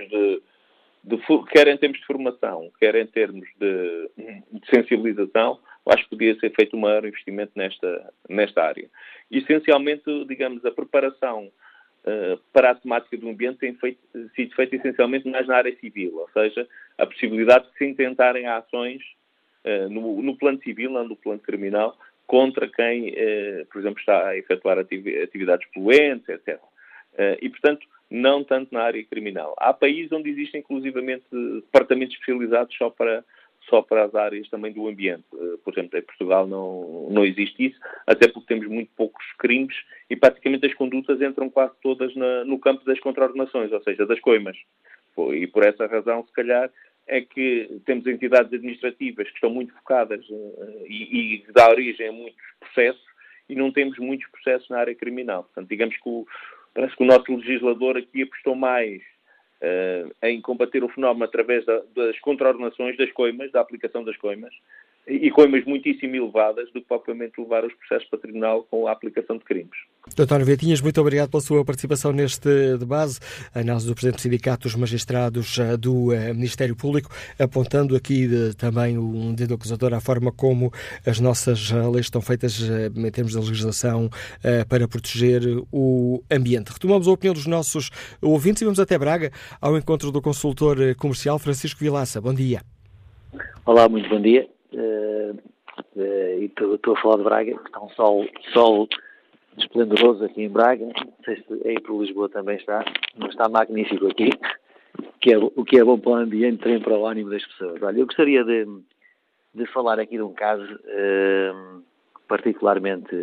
quer em termos de formação, quer em termos de sensibilização, acho que podia ser feito um maior investimento nesta área. Essencialmente, digamos, a preparação para a temática do ambiente tem sido feita essencialmente mais na área civil, ou seja, a possibilidade de se intentarem ações no plano civil, não no plano criminal, contra quem, por exemplo, está a efetuar atividades poluentes, etc. E, portanto, não tanto na área criminal. Há países onde existem, inclusivamente, departamentos especializados só para as áreas também do ambiente. Por exemplo, em Portugal não existe isso, até porque temos muito poucos crimes e praticamente as condutas entram quase todas no campo das contraordenações, ou seja, das coimas. E por essa razão, se calhar, é que temos entidades administrativas que estão muito focadas e dá origem a muitos processos e não temos muitos processos na área criminal. Portanto, digamos que parece que o nosso legislador aqui apostou mais em combater o fenómeno através das contraordenações, das coimas, da aplicação das coimas, e coimas muitíssimo elevadas, do que propriamente levar os processos para tribunal com a aplicação de crimes. Dr. António Vietinhas, muito obrigado pela sua participação neste debate. A análise do Presidente do Sindicato dos Magistrados do Ministério Público, apontando aqui também um dedo acusador à forma como as nossas leis estão feitas em termos de legislação para proteger o ambiente. Retomamos a opinião dos nossos ouvintes e vamos até Braga, ao encontro do consultor comercial Francisco Vilaça. Bom dia. Olá, muito bom dia. Estou a falar de Braga, que está um sol esplendoroso aqui em Braga. Não sei se aí por Lisboa também está, mas está magnífico aqui. o que é bom para o ambiente também para o ânimo das pessoas. Olha, eu gostaria de falar aqui de um caso particularmente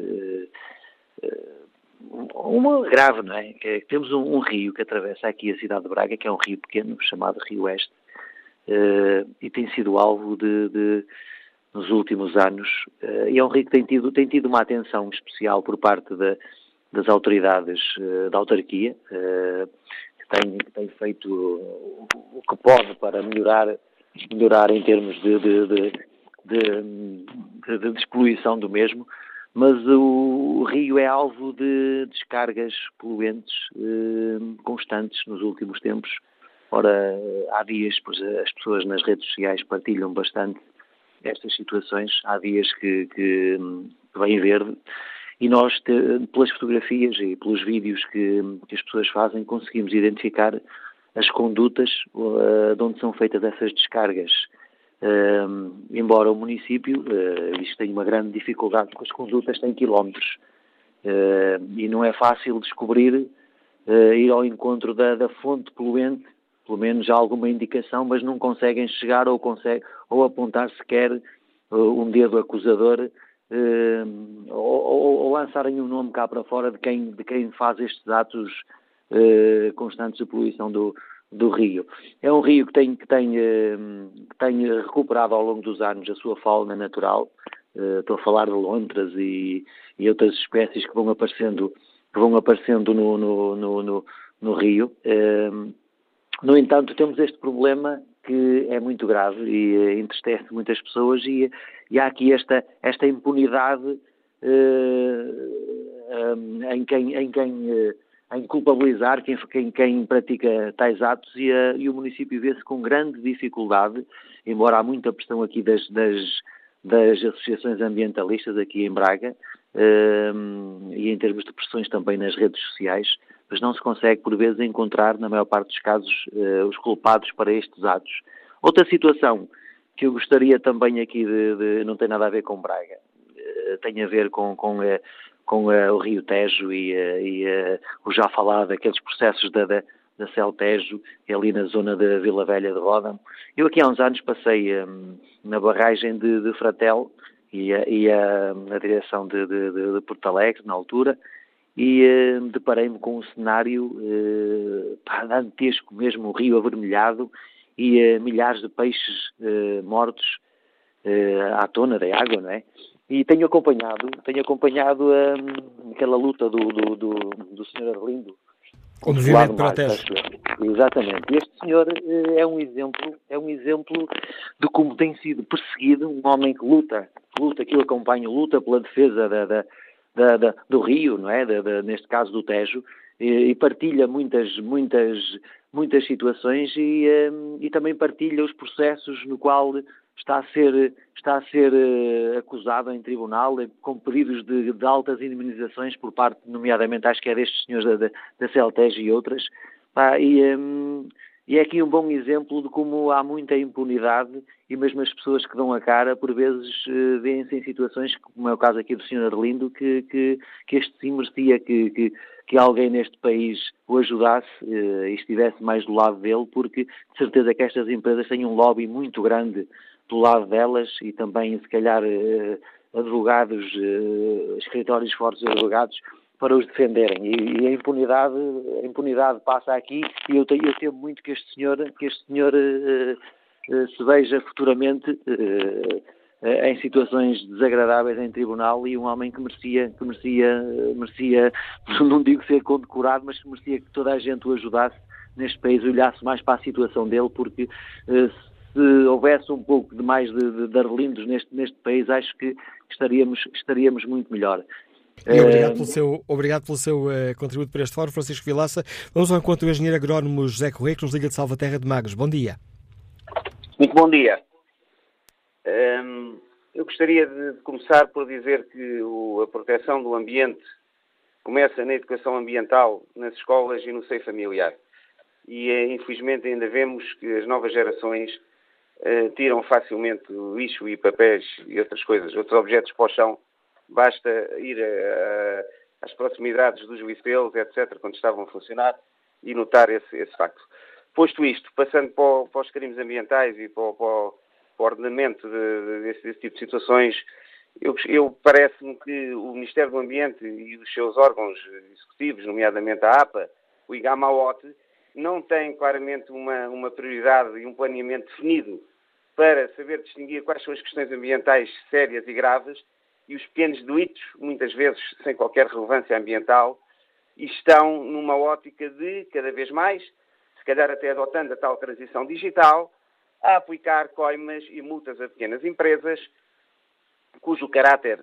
uma grave, não é? Que temos um rio que atravessa aqui a cidade de Braga, que é um rio pequeno, chamado Rio Oeste, e tem sido alvo nos últimos anos, e é um rio que tem tido uma atenção especial por parte das autoridades da autarquia, que tem feito o que pode para melhorar em termos de despoluição do mesmo, mas o rio é alvo de descargas poluentes constantes nos últimos tempos. Ora, há dias, pois, as pessoas nas redes sociais partilham bastante estas situações, há dias que vêm ver, e nós, pelas fotografias e pelos vídeos que as pessoas fazem, conseguimos identificar as condutas de onde são feitas essas descargas. Embora o município isto tenha uma grande dificuldade, porque as condutas têm quilómetros e não é fácil descobrir, ir ao encontro da fonte poluente, pelo menos há alguma indicação, mas não conseguem chegar ou apontar sequer um dedo acusador, ou lançarem um nome cá para fora de quem faz estes atos constantes de poluição do rio. É um rio que tem recuperado ao longo dos anos a sua fauna natural. Estou a falar de lontras e outras espécies que vão aparecendo no rio. No entanto, temos este problema que é muito grave e entristece muitas pessoas, e há aqui esta impunidade em culpabilizar quem pratica tais atos, e o município vê-se com grande dificuldade, embora há muita pressão aqui das associações ambientalistas aqui em Braga, e em termos de pressões também nas redes sociais, mas não se consegue por vezes encontrar, na maior parte dos casos, os culpados para estes atos. Outra situação que eu gostaria também aqui não tem nada a ver com Braga, tem a ver com o Rio Tejo e o já falado, aqueles processos da Celtejo, ali na zona da Vila Velha de Ródão. Eu aqui há uns anos passei na barragem de Fratel e na direção de Porto Alegre, na altura, e deparei-me com um cenário dantesco mesmo, o rio avermelhado e milhares de peixes mortos à tona da água, não é? E tenho acompanhado aquela luta do Sr. Arlindo. O movimento protege. Exatamente. Este senhor é um exemplo de como tem sido perseguido, um homem que luta, que eu acompanho, luta pela defesa do rio, não é? Neste caso do Tejo, e partilha muitas situações e também partilha os processos no qual está a ser acusado em tribunal, com pedidos de altas indemnizações por parte, nomeadamente, acho que é destes senhores da Celtejo e outras, e é aqui um bom exemplo de como há muita impunidade, e mesmo as pessoas que dão a cara, por vezes, vêem-se em situações, como é o caso aqui do Sr. Arlindo, que este sim merecia que alguém neste país o ajudasse e estivesse mais do lado dele, porque de certeza que estas empresas têm um lobby muito grande do lado delas, e também, se calhar, advogados, escritórios fortes de advogados, para os defenderem. E a impunidade passa aqui, e eu temo muito que este senhor se veja futuramente em situações desagradáveis em tribunal, e um homem que merecia, não digo ser condecorado, mas que merecia que toda a gente o ajudasse neste país, olhasse mais para a situação dele, porque se houvesse um pouco de mais de Arlindos neste país, acho que estaríamos muito melhor. E obrigado pelo seu contributo para este fórum, Francisco Vilaça. Vamos ao encontro do engenheiro agrónomo José Correia, que nos liga de Salvaterra de Magos. Bom dia. Muito bom dia. Eu gostaria de começar por dizer que a proteção do ambiente começa na educação ambiental, nas escolas e no seio familiar. E infelizmente ainda vemos que as novas gerações tiram facilmente lixo e papéis e outras coisas, outros objetos para o chão. Basta ir às proximidades dos liceus, etc., quando estavam a funcionar, e notar esse facto. Posto isto, passando para os crimes ambientais e para o ordenamento desse tipo de situações, eu parece-me que o Ministério do Ambiente e os seus órgãos executivos, nomeadamente a APA, o IGAMAOT, não têm claramente uma prioridade e um planeamento definido para saber distinguir quais são as questões ambientais sérias e graves e os pequenos delitos, muitas vezes sem qualquer relevância ambiental, e estão numa ótica de, cada vez mais, se calhar até adotando a tal transição digital, a aplicar coimas e multas a pequenas empresas, cujo caráter,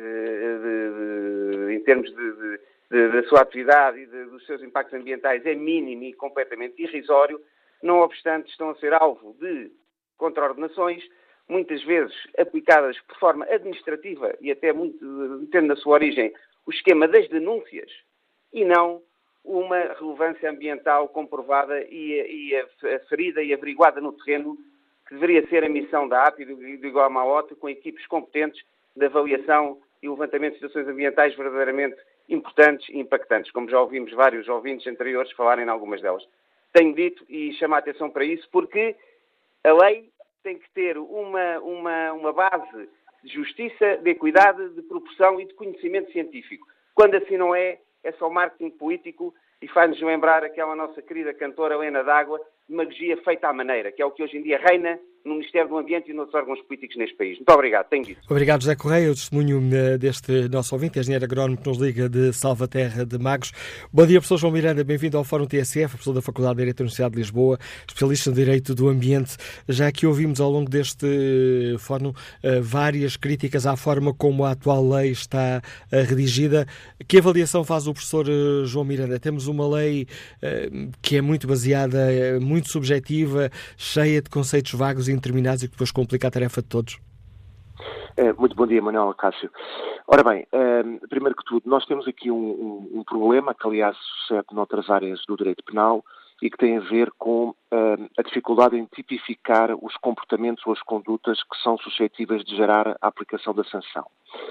em termos da sua atividade e dos seus impactos ambientais, é mínimo e completamente irrisório, não obstante estão a ser alvo de contraordenações, muitas vezes aplicadas por forma administrativa e até muito, tendo na sua origem o esquema das denúncias, e não uma relevância ambiental comprovada e aferida e averiguada no terreno, que deveria ser a missão da APA e do IGAMAOT, com equipes competentes de avaliação e levantamento de situações ambientais verdadeiramente importantes e impactantes, como já ouvimos vários ouvintes anteriores falarem em algumas delas. Tenho dito e chamo a atenção para isso, porque a lei tem que ter uma base de justiça, de equidade, de proporção e de conhecimento científico. Quando assim não é só marketing político e faz-nos lembrar aquela nossa querida cantora Helena D'Água, demagogia feita à maneira, que é o que hoje em dia reina no Ministério do Ambiente e nos órgãos políticos neste país. Muito obrigado, tenho dito. Obrigado, José Correia, o testemunho deste nosso ouvinte, engenheiro agrónomo que nos liga de Salvaterra de Magos. Bom dia, professor João Miranda, bem-vindo ao Fórum TSF, professor da Faculdade de Direito da Universidade de Lisboa, especialista em Direito do Ambiente. Já que ouvimos ao longo deste fórum várias críticas à forma como a atual lei está redigida, que avaliação faz o professor João Miranda? Temos uma lei que é muito baseada, muito subjetiva, cheia de conceitos vagos e indeterminados e que depois complica a tarefa de todos? Muito bom dia, Manuel Cássio. Ora bem, primeiro que tudo, nós temos aqui um problema que, aliás, sucede noutras áreas do direito penal e que tem a ver com a dificuldade em tipificar os comportamentos ou as condutas que são suscetíveis de gerar a aplicação da sanção.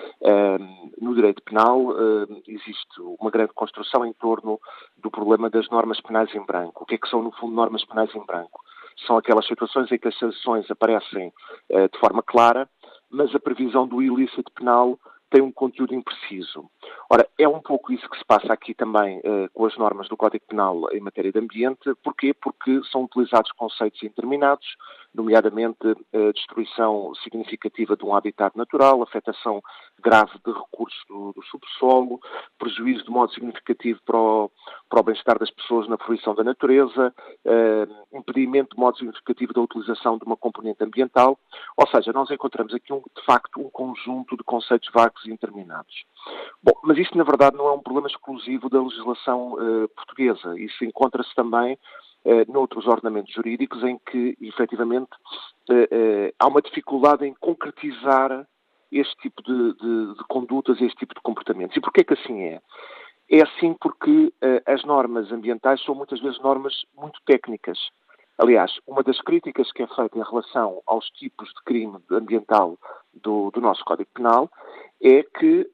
No direito penal existe uma grande construção em torno do problema das normas penais em branco. O que é que são, no fundo, normas penais em branco? São aquelas situações em que as sanções aparecem de forma clara, mas a previsão do ilícito penal tem um conteúdo impreciso. Ora, é um pouco isso que se passa aqui também com as normas do Código Penal em matéria de ambiente. Porquê? Porque são utilizados conceitos indeterminados, nomeadamente destruição significativa de um habitat natural, afetação grave de recursos do subsolo, prejuízo de modo significativo para o bem-estar das pessoas na fruição da natureza, impedimento de modo significativo da utilização de uma componente ambiental. Ou seja, nós encontramos aqui, de facto, um conjunto de conceitos vagos e indeterminados. Bom, mas isto, na verdade, não é um problema exclusivo da legislação portuguesa. Isso encontra-se também noutros ordenamentos jurídicos em que, efetivamente, há uma dificuldade em concretizar este tipo de condutas, este tipo de comportamentos. E porquê que assim é? É assim porque as normas ambientais são muitas vezes normas muito técnicas. Aliás, uma das críticas que é feita em relação aos tipos de crime ambiental do nosso Código Penal é que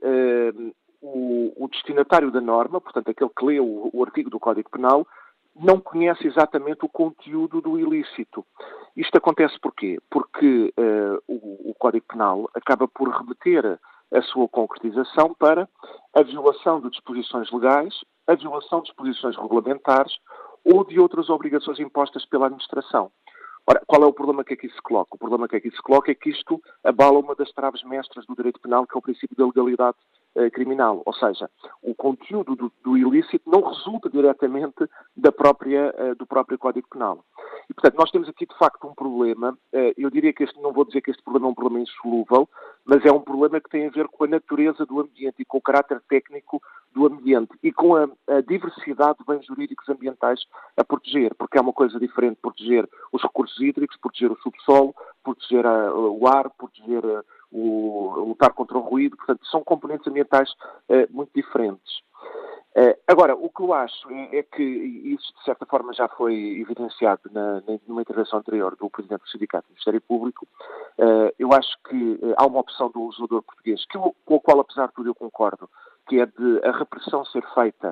o destinatário da norma, portanto, aquele que lê o artigo do Código Penal, não conhece exatamente o conteúdo do ilícito. Isto acontece porquê? Porque o Código Penal acaba por remeter a sua concretização para a violação de disposições legais, a violação de disposições regulamentares ou de outras obrigações impostas pela administração. Ora, qual é o problema que aqui se coloca? O problema que aqui se coloca é que isto abala uma das traves mestras do direito penal, que é o princípio da legalidade criminal. Ou seja, o conteúdo do ilícito não resulta diretamente do próprio Código Penal. E, portanto, nós temos aqui, de facto, um problema. Eu diria que não vou dizer que este problema é um problema insolúvel, mas é um problema que tem a ver com a natureza do ambiente e com o caráter técnico do ambiente e com a diversidade de bens jurídicos ambientais a proteger, porque é uma coisa diferente proteger os recursos hídricos, proteger o subsolo, proteger o ar, proteger lutar contra o ruído. Portanto, são componentes ambientais muito diferentes. Agora, o que eu acho é que isso, de certa forma, já foi evidenciado numa intervenção anterior do Presidente do Sindicato do Ministério Público. Eu acho que há uma opção do legislador português, com a qual, apesar de tudo, eu concordo, que é de a repressão ser feita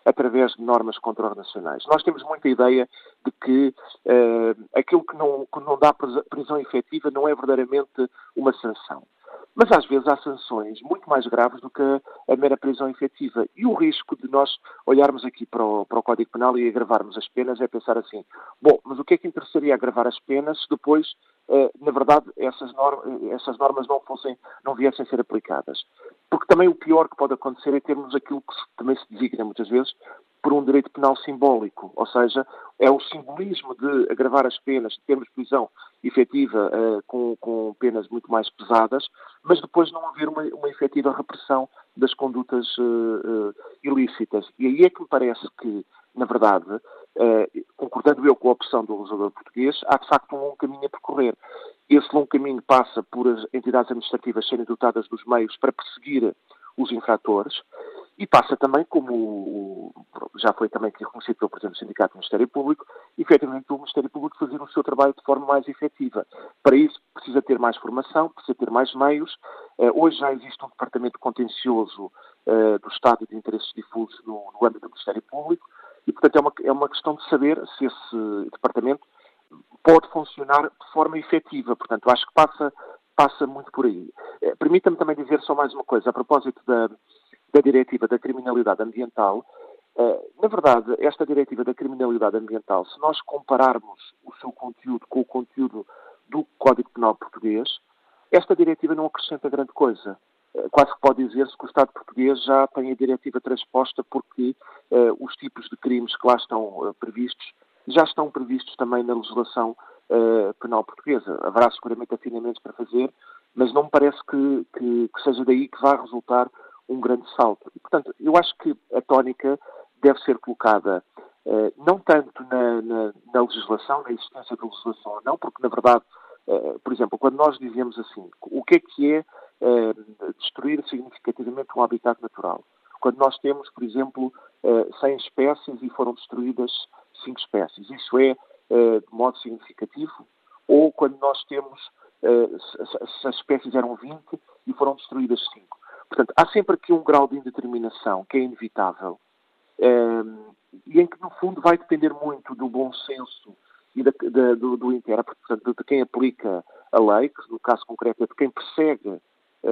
através de normas contraordenacionais. Nós temos muita ideia de que aquilo que não dá prisão efetiva não é verdadeiramente uma sanção. Mas às vezes há sanções muito mais graves do que a mera prisão efetiva. E o risco de nós olharmos aqui para o Código Penal e agravarmos as penas é pensar assim, bom, mas o que é que interessaria agravar as penas se depois, na verdade, essas normas não viessem a ser aplicadas? Porque também o pior que pode acontecer é termos aquilo que também se designa muitas vezes por um direito penal simbólico, ou seja, é o simbolismo de agravar as penas, de termos prisão efetiva com penas muito mais pesadas, mas depois não haver uma efetiva repressão das condutas ilícitas. E aí é que me parece que, na verdade, concordando eu com a opção do legislador português, há de facto um longo caminho a percorrer. Esse longo caminho passa por as entidades administrativas serem dotadas dos meios para perseguir os infratores e passa também, como já foi também reconhecido pelo Presidente do Sindicato do Ministério Público, efetivamente o Ministério Público fazer o seu trabalho de forma mais efetiva. Para isso precisa ter mais formação, precisa ter mais meios. Hoje já existe um departamento contencioso do Estado de interesses difusos no âmbito do Ministério Público e, portanto, é uma questão de saber se esse departamento pode funcionar de forma efetiva. Portanto, acho que passa muito por aí. Permita-me também dizer só mais uma coisa, a propósito da diretiva da criminalidade ambiental. Na verdade, esta diretiva da criminalidade ambiental, se nós compararmos o seu conteúdo com o conteúdo do Código Penal português, esta diretiva não acrescenta grande coisa. Quase que pode dizer-se que o Estado português já tem a diretiva transposta porque os tipos de crimes que lá estão previstos já estão previstos também na legislação penal portuguesa. Haverá seguramente afinamentos para fazer, mas não me parece que seja daí que vá resultar um grande salto. E, portanto, eu acho que a tónica deve ser colocada não tanto na legislação, na existência da legislação ou não, porque, na verdade, por exemplo, quando nós dizemos assim, o que é destruir significativamente um habitat natural? Quando nós temos, por exemplo, 100 espécies e foram destruídas 5 espécies, isso é de modo significativo? Ou quando nós temos, se as espécies eram 20 e foram destruídas 5? Portanto, há sempre aqui um grau de indeterminação que é inevitável e em que, no fundo, vai depender muito do bom senso e do intérprete, portanto, de quem aplica a lei, que no caso concreto é de quem persegue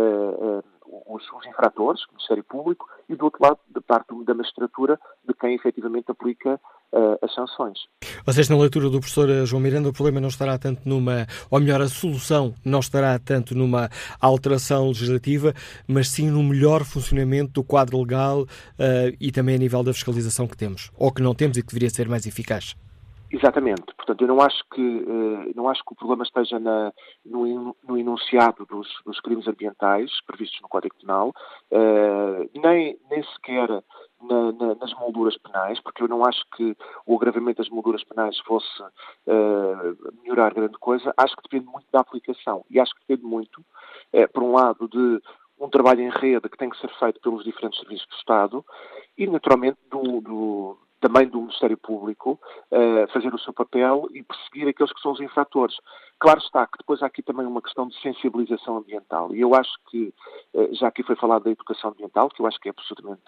os infratores, o Ministério Público, e do outro lado, da parte da magistratura, de quem efetivamente aplica as sanções. Ou seja, na leitura do professor João Miranda, o problema não estará tanto ou melhor, a solução não estará tanto numa alteração legislativa, mas sim no melhor funcionamento do quadro legal e também a nível da fiscalização que temos, ou que não temos e que deveria ser mais eficaz. Exatamente. Portanto, eu não acho que o problema esteja no enunciado dos crimes ambientais previstos no Código Penal, nem sequer nas molduras penais, porque eu não acho que o agravamento das molduras penais fosse melhorar grande coisa. Acho que depende muito da aplicação e acho que depende muito, por um lado, de um trabalho em rede que tem que ser feito pelos diferentes serviços do Estado e, naturalmente, também do Ministério Público, fazer o seu papel e perseguir aqueles que são os infratores. Claro está que depois há aqui também uma questão de sensibilização ambiental e eu acho que, já aqui foi falado da educação ambiental, que eu acho que é absolutamente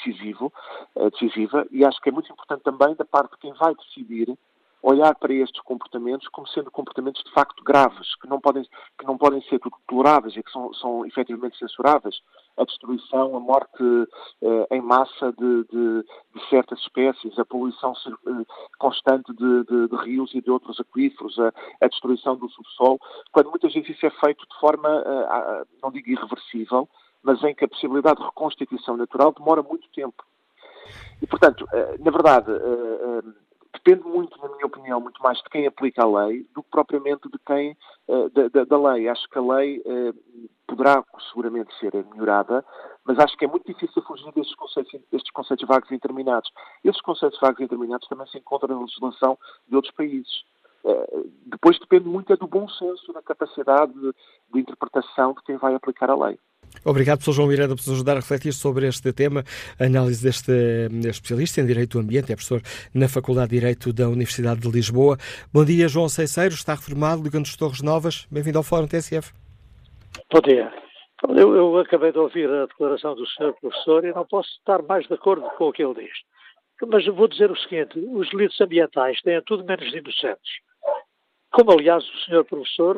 decisiva, e acho que é muito importante também da parte de quem vai decidir olhar para estes comportamentos como sendo comportamentos de facto graves, que não podem ser toleráveis e que são efetivamente censuráveis. A destruição, a morte em massa de certas espécies, a poluição constante de rios e de outros aquíferos, a destruição do subsolo, quando muitas vezes isso é feito de forma, não digo irreversível, mas em que a possibilidade de reconstituição natural demora muito tempo. E, portanto, na verdade, depende muito, na minha opinião, muito mais de quem aplica a lei do que propriamente de quem da lei. Acho que a lei poderá seguramente ser melhorada, mas acho que é muito difícil fugir destes conceitos vagos e indeterminados. Esses conceitos vagos e indeterminados também se encontram na legislação de outros países. Depois depende muito do bom senso, da capacidade de interpretação de quem vai aplicar a lei. Obrigado, professor João Miranda, por nos ajudar a refletir sobre este tema. A análise deste especialista em Direito do Ambiente, é professor na Faculdade de Direito da Universidade de Lisboa. Bom dia, João Ceiceiro, está reformado, Ligando-nos Torres Novas. Bem-vindo ao Fórum TSF. Bom dia. Eu acabei de ouvir a declaração do Sr. Professor e não posso estar mais de acordo com o que ele diz. Mas eu vou dizer o seguinte, os delitos ambientais têm tudo menos de inocentes. Como, aliás, o senhor professor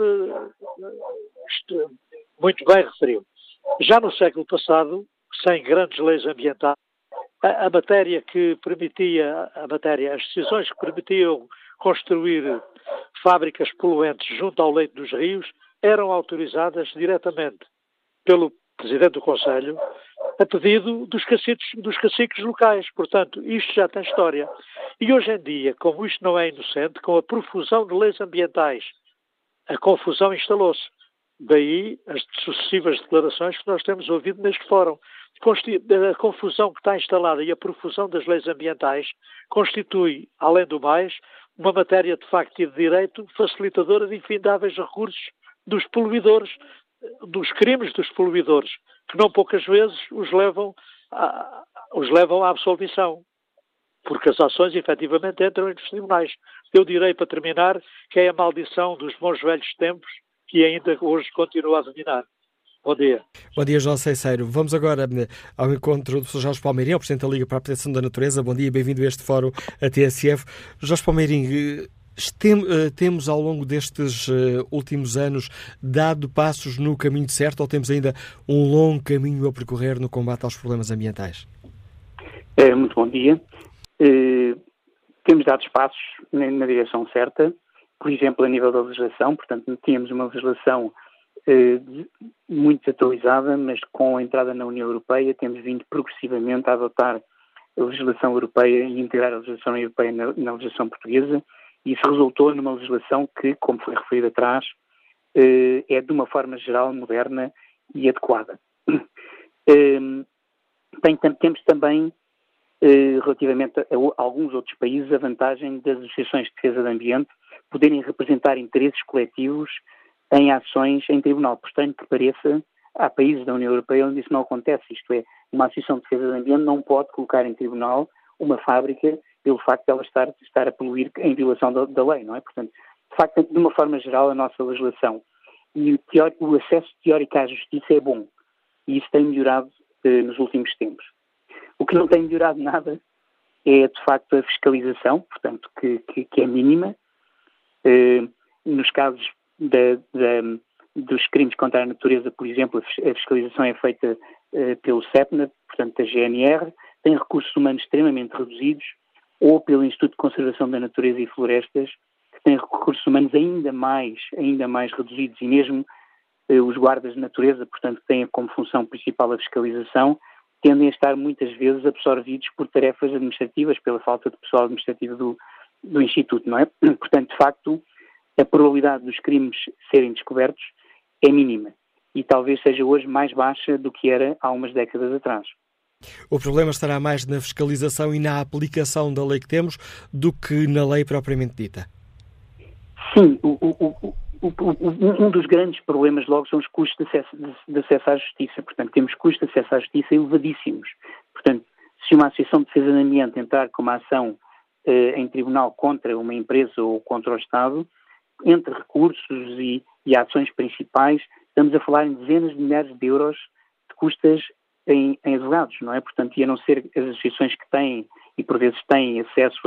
muito bem referiu. Já no século passado, sem grandes leis ambientais, as decisões que permitiam construir fábricas poluentes junto ao leito dos rios eram autorizadas diretamente pelo Presidente do Conselho a pedido dos caciques locais. Portanto, isto já tem história. E hoje em dia, como isto não é inocente, com a profusão de leis ambientais, a confusão instalou-se. Daí as sucessivas declarações que nós temos ouvido neste fórum. A confusão que está instalada e a profusão das leis ambientais constitui, além do mais, uma matéria de facto e de direito facilitadora de infindáveis recursos dos poluidores, dos crimes dos poluidores, que não poucas vezes os levam à absolvição, porque as ações efetivamente entram entre os tribunais. Eu direi, para terminar, que é a maldição dos bons velhos tempos que ainda hoje continua a dominar. Bom dia. Bom dia, João Ceiceiro. Vamos agora ao encontro do Sr. Jorge Palmeirinho, o Presidente da Liga para a Proteção da Natureza. Bom dia, bem-vindo a este fórum, a TSF. Jorge Palmeirinho, temos ao longo destes últimos anos dado passos no caminho certo ou temos ainda um longo caminho a percorrer no combate aos problemas ambientais? Muito bom dia. Temos dado passos na direção certa, por exemplo, a nível da legislação. Portanto, tínhamos uma legislação muito atualizada, mas com a entrada na União Europeia temos vindo progressivamente a adotar a legislação europeia e integrar a legislação europeia na legislação portuguesa, e isso resultou numa legislação que, como foi referido atrás, é de uma forma geral moderna e adequada. Temos também, relativamente a alguns outros países, a vantagem das associações de defesa do ambiente poderem representar interesses coletivos em ações em tribunal. Por estranho que pareça, há países da União Europeia onde isso não acontece. Isto é, uma associação de defesa do ambiente não pode colocar em tribunal uma fábrica pelo facto de ela estar a poluir em violação da lei, não é? Portanto, de facto, de uma forma geral, a nossa legislação e o acesso teórico à justiça é bom. E isso tem melhorado nos últimos tempos. O que não tem melhorado nada é, de facto, a fiscalização, portanto, que é mínima. Nos casos dos crimes contra a natureza, por exemplo, a fiscalização é feita pelo CEPNA, portanto, da GNR, tem recursos humanos extremamente reduzidos, ou pelo Instituto de Conservação da Natureza e Florestas, que tem recursos humanos ainda mais reduzidos, e mesmo os guardas de natureza, portanto, que têm como função principal a fiscalização, tendem a estar muitas vezes absorvidos por tarefas administrativas, pela falta de pessoal administrativo do Instituto, não é? Portanto, de facto, a probabilidade dos crimes serem descobertos é mínima e talvez seja hoje mais baixa do que era há umas décadas atrás. O problema estará mais na fiscalização e na aplicação da lei que temos do que na lei propriamente dita? Sim, um dos grandes problemas logo são os custos de acesso à justiça. Portanto, temos custos de acesso à justiça elevadíssimos. Portanto, se uma associação de defesa do ambiente entrar com uma ação em tribunal contra uma empresa ou contra o Estado, entre recursos e ações principais, estamos a falar em dezenas de milhares de euros de custas em advogados, não é? Portanto, e a não ser as associações que têm, e por vezes têm acesso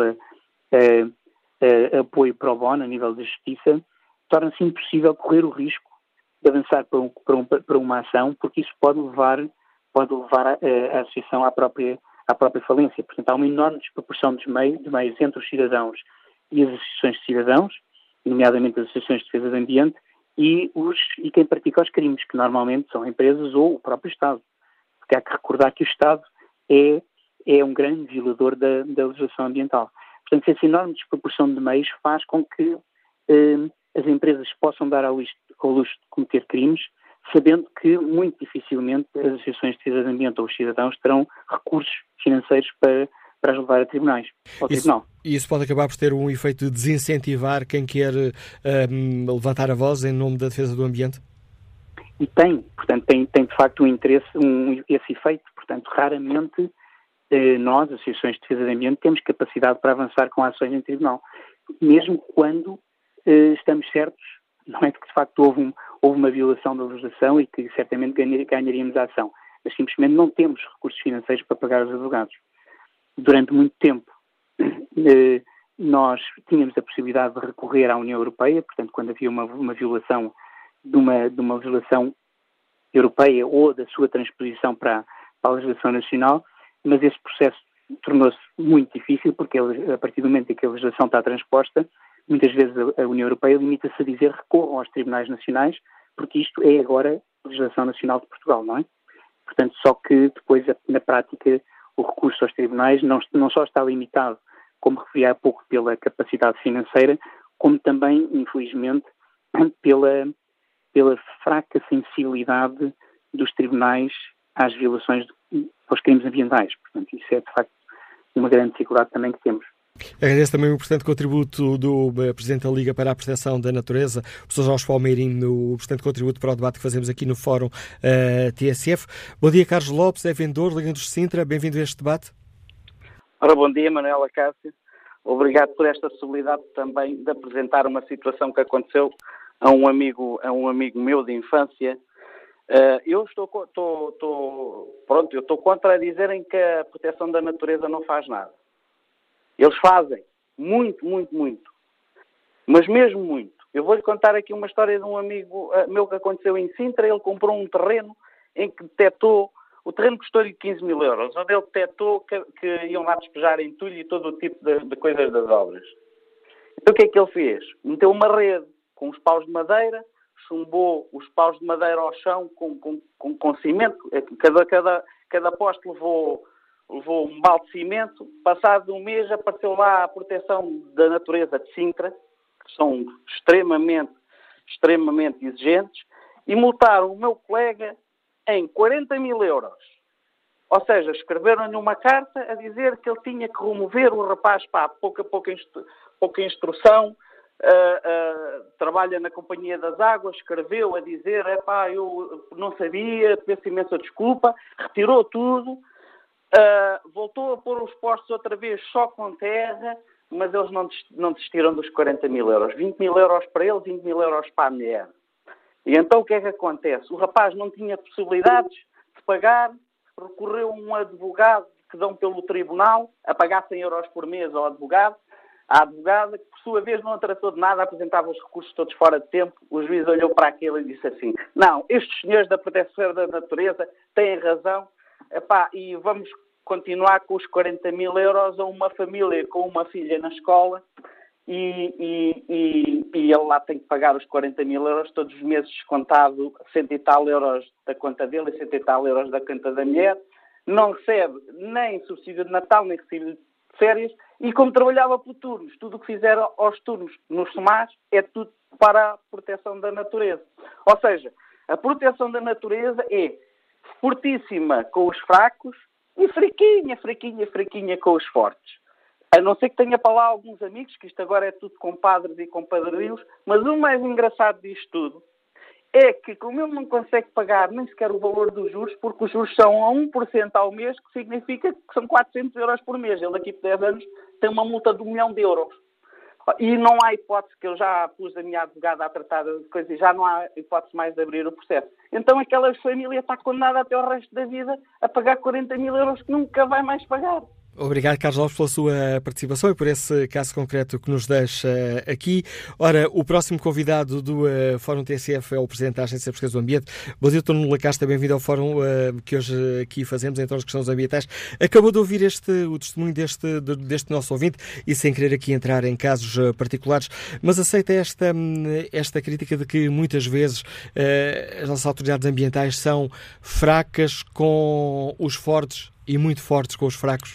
a apoio pro bono a nível da justiça, torna-se impossível correr o risco de avançar para uma ação, porque isso pode levar a associação à própria falência. Portanto, há uma enorme desproporção de meios entre os cidadãos e as associações de cidadãos, nomeadamente as associações de defesa do ambiente, e quem pratica os crimes, que normalmente são empresas ou o próprio Estado. Porque há que recordar que o Estado é um grande violador da legislação ambiental. Portanto, essa enorme desproporção de meios faz com que as empresas possam dar ao luxo de cometer crimes, sabendo que muito dificilmente as associações de defesa do ambiente ou os cidadãos terão recursos financeiros para as levar a tribunais. Isso pode acabar por ter um efeito de desincentivar quem quer levantar a voz em nome da defesa do ambiente? E tem de facto um interesse, esse efeito. Portanto, raramente nós, associações de defesa do ambiente, temos capacidade para avançar com ações em tribunal. Mesmo quando estamos certos, não é, de que de facto houve uma violação da legislação e que certamente ganharíamos a ação. Mas simplesmente não temos recursos financeiros para pagar os advogados. durante muito tempo, nós tínhamos a possibilidade de recorrer à União Europeia, portanto, quando havia uma violação de uma legislação europeia ou da sua transposição para a legislação nacional, mas esse processo tornou-se muito difícil, porque a partir do momento em que a legislação está transposta, muitas vezes a União Europeia limita-se a dizer recorram aos tribunais nacionais, porque isto é agora a legislação nacional de Portugal, não é? Portanto, só que depois, na prática, o recurso aos tribunais não só está limitado, como referi há pouco, pela capacidade financeira, como também, infelizmente, pela fraca sensibilidade dos tribunais às violações, aos crimes ambientais. Portanto, isso é, de facto, uma grande dificuldade também que temos. Agradeço também o importante contributo do Presidente da Liga para a Proteção da Natureza, o Professor Jorge Palmeirinho, o importante contributo para o debate que fazemos aqui no Fórum TSF. Bom dia, Carlos Lopes, é vendedor, Liga dos Sintra, bem-vindo a este debate. Ora, bom dia, Manuela Cássio. Obrigado por esta possibilidade também de apresentar uma situação que aconteceu a um amigo meu de infância. Eu estou contra dizerem que a proteção da natureza não faz nada. Eles fazem muito, muito, muito. Mas mesmo muito. Eu vou-lhe contar aqui uma história de um amigo meu que aconteceu em Sintra. Ele comprou um terreno em que detectou. O terreno custou-lhe 15 mil euros, onde ele detectou que iam lá despejar entulho e todo o tipo de coisas das obras. Então o que é que ele fez? Meteu uma rede com os paus de madeira, chumbou os paus de madeira ao chão com cimento. Cada poste levou um balde de cimento. Passado um mês apareceu lá a Proteção da Natureza de Sintra, que são extremamente exigentes, e multaram o meu colega em 40 mil euros. Ou seja, escreveram-lhe uma carta a dizer que ele tinha que remover o rapaz, pouca instrução, trabalha na Companhia das Águas, escreveu a dizer, eu não sabia, peço imensa desculpa, retirou tudo, voltou a pôr os postos outra vez só com terra, mas eles não desistiram dos 40 mil euros. 20 mil euros para ele, 20 mil euros para a mulher. E então o que é que acontece? O rapaz não tinha possibilidades de pagar, recorreu a um advogado que dão pelo tribunal, a pagar 100 euros por mês ao advogado. A advogada, que por sua vez não tratou de nada, apresentava os recursos todos fora de tempo. O juiz olhou para aquilo e disse assim, não, estes senhores da Proteção da Natureza têm razão, e vamos continuar com os 40 mil euros a uma família com uma filha na escola, e ele lá tem que pagar os 40 mil euros todos os meses, descontado 100 e tal euros da conta dele e 100 e tal euros da conta da mulher. Não recebe nem subsídio de Natal, nem subsídio de férias, e como trabalhava por turnos, tudo o que fizeram aos turnos nos SOMAS é tudo para a proteção da natureza. Ou seja, a proteção da natureza é fortíssima com os fracos e fraquinha com os fortes. A não ser que tenha para lá alguns amigos, que isto agora é tudo compadres e compadrios, mas o mais engraçado disto tudo é que, como ele não consegue pagar nem sequer o valor dos juros, porque os juros são a 1% ao mês, que significa que são 400 euros por mês. Ele daqui por 10 anos tem uma multa de 1 milhão de euros. E não há hipótese, que eu já pus a minha advogada a tratar de coisas, e já não há hipótese mais de abrir o processo. Então aquela família está condenada até o resto da vida a pagar 40 mil euros que nunca vai mais pagar. Obrigado, Carlos Lopes, pela sua participação e por esse caso concreto que nos deixa aqui. Ora, o próximo convidado do Fórum TSF é o Presidente da Agência Portuguesa do Ambiente. Bom dia, Dr. Nuno Lacaste, bem-vindo ao Fórum que hoje aqui fazemos em torno das questões ambientais. Acabou de ouvir o testemunho deste nosso ouvinte e sem querer aqui entrar em casos particulares, mas aceita esta crítica de que muitas vezes as nossas autoridades ambientais são fracas com os fortes e muito fortes com os fracos?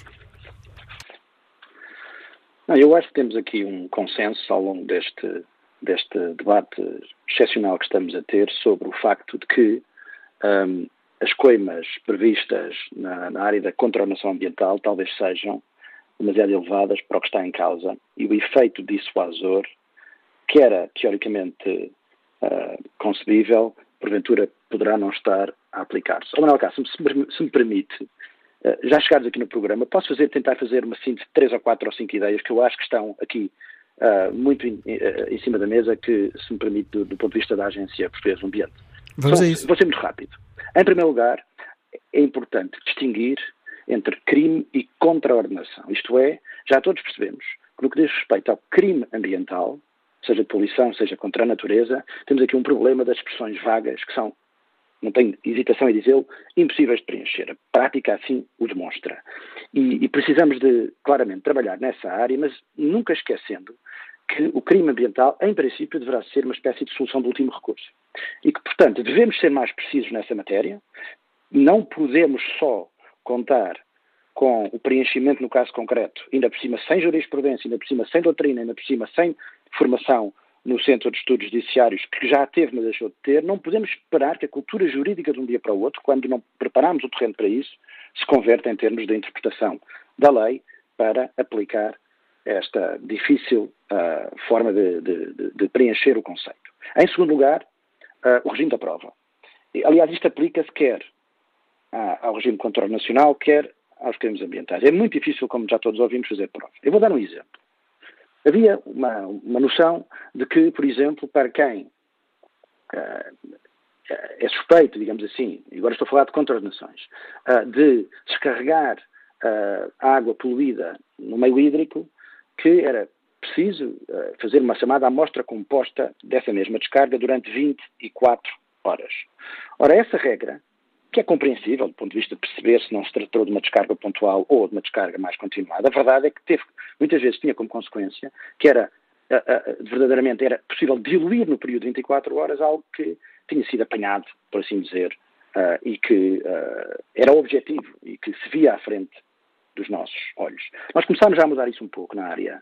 Eu acho que temos aqui um consenso ao longo deste debate excepcional que estamos a ter sobre o facto de que as coimas previstas na área da contaminação ambiental talvez sejam demasiado elevadas para o que está em causa, e o efeito dissuasor, que era teoricamente concebível, porventura poderá não estar a aplicar-se. Manuel Cássio, se me permite, já chegados aqui no programa, posso tentar fazer uma síntese de 3 ou 4 ou 5 ideias que eu acho que estão aqui muito em cima da mesa, que, se me permite, do ponto de vista da Agência Portuguesa do Ambiente. Vamos a isso. Vou ser muito rápido. Em primeiro lugar, é importante distinguir entre crime e contraordenação. Isto é, já todos percebemos que no que diz respeito ao crime ambiental, seja de poluição, seja contra a natureza, temos aqui um problema das expressões vagas que são, não tenho hesitação em dizê-lo, impossíveis de preencher. A prática assim o demonstra. E precisamos de, claramente, trabalhar nessa área, mas nunca esquecendo que o crime ambiental, em princípio, deverá ser uma espécie de solução de último recurso. E que, portanto, devemos ser mais precisos nessa matéria. Não podemos só contar com o preenchimento no caso concreto, ainda por cima sem jurisprudência, ainda por cima sem doutrina, ainda por cima sem formação no Centro de Estudos Judiciários, que já teve, mas deixou de ter. Não podemos esperar que a cultura jurídica de um dia para o outro, quando não preparamos o terreno para isso, se converta em termos de interpretação da lei para aplicar esta difícil forma de preencher o conceito. Em segundo lugar, o regime da prova. Aliás, isto aplica-se quer ao regime contraordenacional, quer aos crimes ambientais. É muito difícil, como já todos ouvimos, fazer prova. Eu vou dar um exemplo. Havia uma noção de que, por exemplo, para quem é suspeito, digamos assim, e agora estou a falar de contraordenações, de descarregar água poluída no meio hídrico, que era preciso fazer uma chamada amostra composta dessa mesma descarga durante 24 horas. Ora, essa regra, que é compreensível do ponto de vista de perceber se não se tratou de uma descarga pontual ou de uma descarga mais continuada, a verdade é que muitas vezes tinha como consequência que verdadeiramente era possível diluir no período de 24 horas algo que tinha sido apanhado, por assim dizer, e que era objetivo e que se via à frente dos nossos olhos. Nós começámos já a mudar isso um pouco na área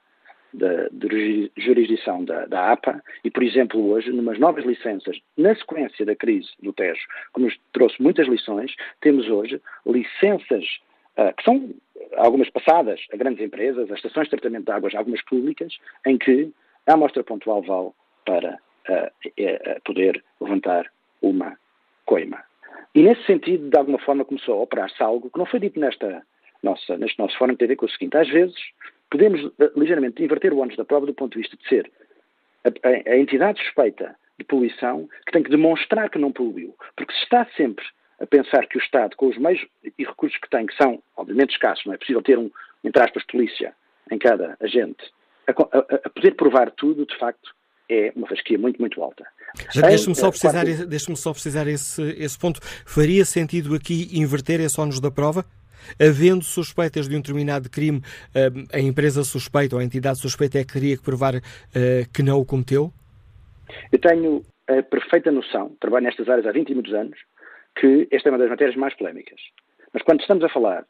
de jurisdição da APA e, por exemplo, hoje, numas novas licenças, na sequência da crise do Tejo, que nos trouxe muitas lições, temos hoje licenças que são algumas passadas a grandes empresas, a estações de tratamento de águas, algumas públicas, em que a amostra pontual vale para poder levantar uma coima. E, nesse sentido, de alguma forma, começou a operar-se algo que não foi dito neste nosso fórum, que tem a ver com o seguinte: às vezes podemos ligeiramente inverter o ónus da prova do ponto de vista de ser a entidade suspeita de poluição que tem que demonstrar que não poluiu. Porque se está sempre a pensar que o Estado, com os meios e recursos que tem, que são obviamente escassos, não é possível ter entre aspas, polícia em cada agente, a poder provar tudo, de facto, é uma fasquia muito, muito alta. Deixe-me só precisar esse ponto. Faria sentido aqui inverter esse ónus da prova? Havendo suspeitas de um determinado crime, a empresa suspeita ou a entidade suspeita é que teria que provar que não o cometeu? Eu tenho a perfeita noção, trabalho nestas áreas há 20 e muitos anos, que esta é uma das matérias mais polémicas. Mas quando estamos a falar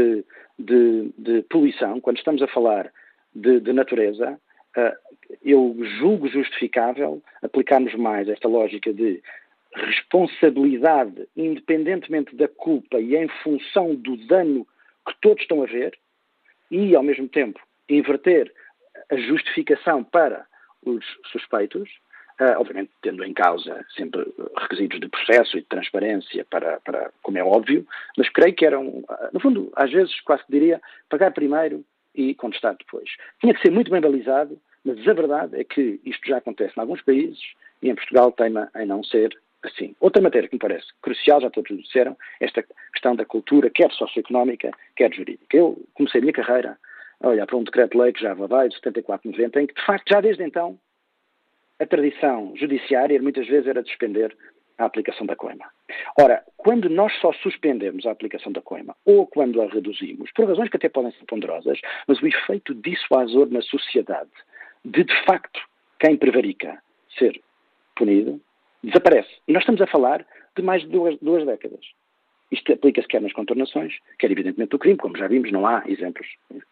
de poluição, quando estamos a falar de natureza, eu julgo justificável aplicarmos mais esta lógica de responsabilidade, independentemente da culpa e em função do dano que todos estão a ver, e, ao mesmo tempo, inverter a justificação para os suspeitos, obviamente tendo em causa sempre requisitos de processo e de transparência para como é óbvio, mas creio que eram, no fundo, às vezes quase que diria, pagar primeiro e contestar depois. Tinha que ser muito bem balizado, mas a verdade é que isto já acontece em alguns países e em Portugal teima em não ser assim. Outra matéria que me parece crucial, já todos disseram, esta questão da cultura, quer socioeconómica, quer jurídica. Eu comecei a minha carreira a olhar para um decreto-lei que já vai de 74-90, em que, de facto, já desde então, a tradição judiciária muitas vezes era de suspender a aplicação da coima. Ora, quando nós só suspendemos a aplicação da coima, ou quando a reduzimos, por razões que até podem ser ponderosas, mas o efeito dissuasor na sociedade de facto, quem prevarica ser punido, desaparece. E nós estamos a falar de mais de duas décadas. Isto aplica-se quer nas contornações, quer evidentemente do crime, como já vimos, não há exemplos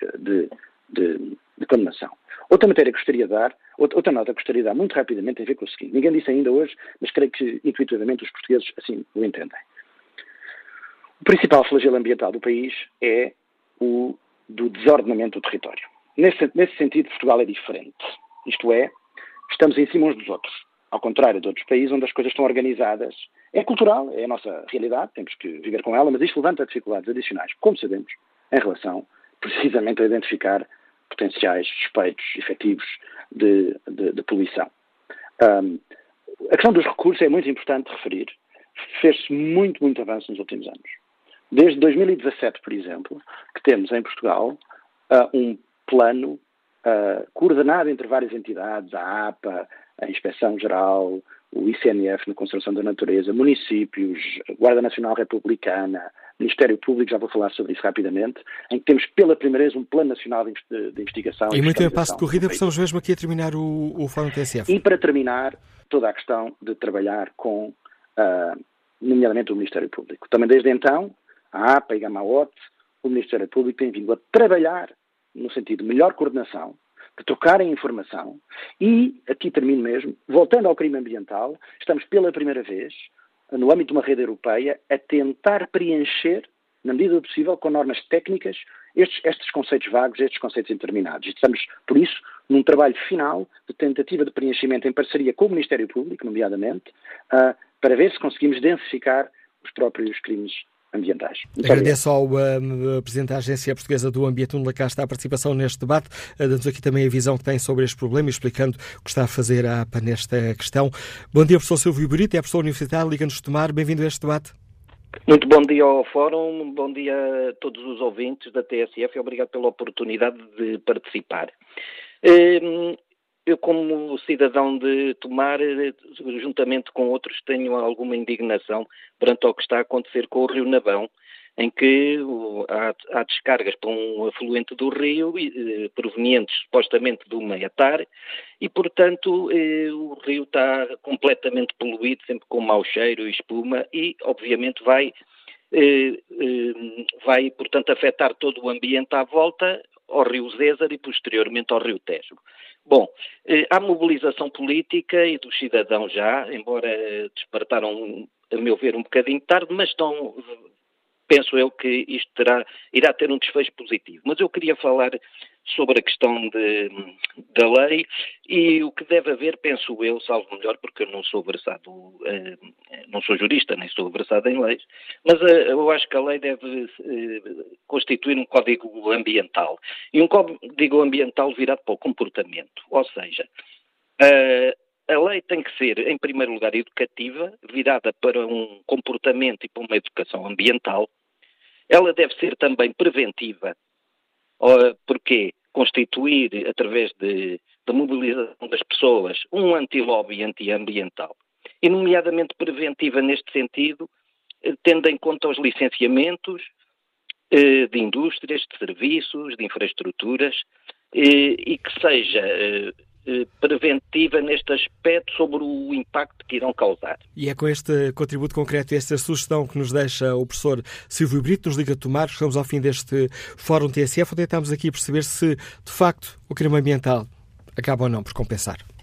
de condenação. Outra matéria que gostaria de dar, outra nota que gostaria de dar muito rapidamente tem a ver com o seguinte. Ninguém disse ainda hoje, mas creio que intuitivamente os portugueses assim o entendem. O principal flagelo ambiental do país é o do desordenamento do território. Nesse sentido, Portugal é diferente. Isto é, estamos em cima uns dos outros. Ao contrário de outros países onde as coisas estão organizadas. É cultural, é a nossa realidade, temos que viver com ela, mas isto levanta dificuldades adicionais, como sabemos, em relação precisamente a identificar potenciais suspeitos efetivos de poluição. A questão dos recursos é muito importante referir. Fez-se muito, muito avanço nos últimos anos. desde 2017, por exemplo, que temos em Portugal um plano coordenado entre várias entidades, a APA, a Inspeção-Geral, o ICNF na Conservação da Natureza, municípios, Guarda Nacional Republicana, Ministério Público, já vou falar sobre isso rapidamente, em que temos pela primeira vez um Plano Nacional de Investigação. E muito em passo de corrida, estamos mesmo aqui a terminar o Fórum TSF. E para terminar, toda a questão de trabalhar com, nomeadamente, o Ministério Público. Também desde então, a APA e a Gamaot, o Ministério Público tem vindo a trabalhar no sentido de melhor coordenação, de trocarem informação e, aqui termino mesmo, voltando ao crime ambiental, estamos pela primeira vez, no âmbito de uma rede europeia, a tentar preencher, na medida do possível, com normas técnicas, estes conceitos vagos, estes conceitos indeterminados. Estamos, por isso, num trabalho final de tentativa de preenchimento em parceria com o Ministério Público, nomeadamente, para ver se conseguimos densificar os próprios crimes ambientais. Agradeço ao Presidente da Agência Portuguesa do Ambiente, Nuno Lacaste, a participação neste debate, dando aqui também a visão que tem sobre este problema e explicando o que está a fazer a APA nesta questão. Bom dia, professor Silvio Burito, é professor universitário, Liga-nos Tomar, bem-vindo a este debate. Muito bom dia ao Fórum, bom dia a todos os ouvintes da TSF e obrigado pela oportunidade de participar. Eu, como cidadão de Tomar, juntamente com outros, tenho alguma indignação perante o que está a acontecer com o Rio Navão, em que há descargas para um afluente do rio, provenientes supostamente do Maiatar, e, portanto, o rio está completamente poluído, sempre com mau cheiro e espuma, e, obviamente, vai, portanto, afetar todo o ambiente à volta, ao Rio Zézar e, posteriormente, ao Rio Tejo. Bom, há mobilização política e dos cidadãos já, embora despertaram, a meu ver, um bocadinho tarde, mas penso eu que isto irá ter um desfecho positivo. Mas eu queria falar sobre a questão da lei e o que deve haver, penso eu, salvo melhor, porque eu não sou versado, não sou jurista, nem sou versado em leis, mas eu acho que a lei deve constituir um código ambiental. E um código ambiental virado para o comportamento, ou seja, a lei tem que ser, em primeiro lugar, educativa, virada para um comportamento e para uma educação ambiental. Ela deve ser também preventiva, porque constituir, através da mobilização das pessoas, um anti-lobby anti-ambiental. E, nomeadamente, preventiva neste sentido, tendo em conta os licenciamentos de indústrias, de serviços, de infraestruturas, e que seja preventiva neste aspecto sobre o impacto que irão causar. E é com este contributo concreto e esta sugestão que nos deixa o professor Silvio Brito, nos Liga Tomar, chegamos ao fim deste Fórum TSF, onde tentamos aqui perceber se, de facto, o crime ambiental acaba ou não por compensar.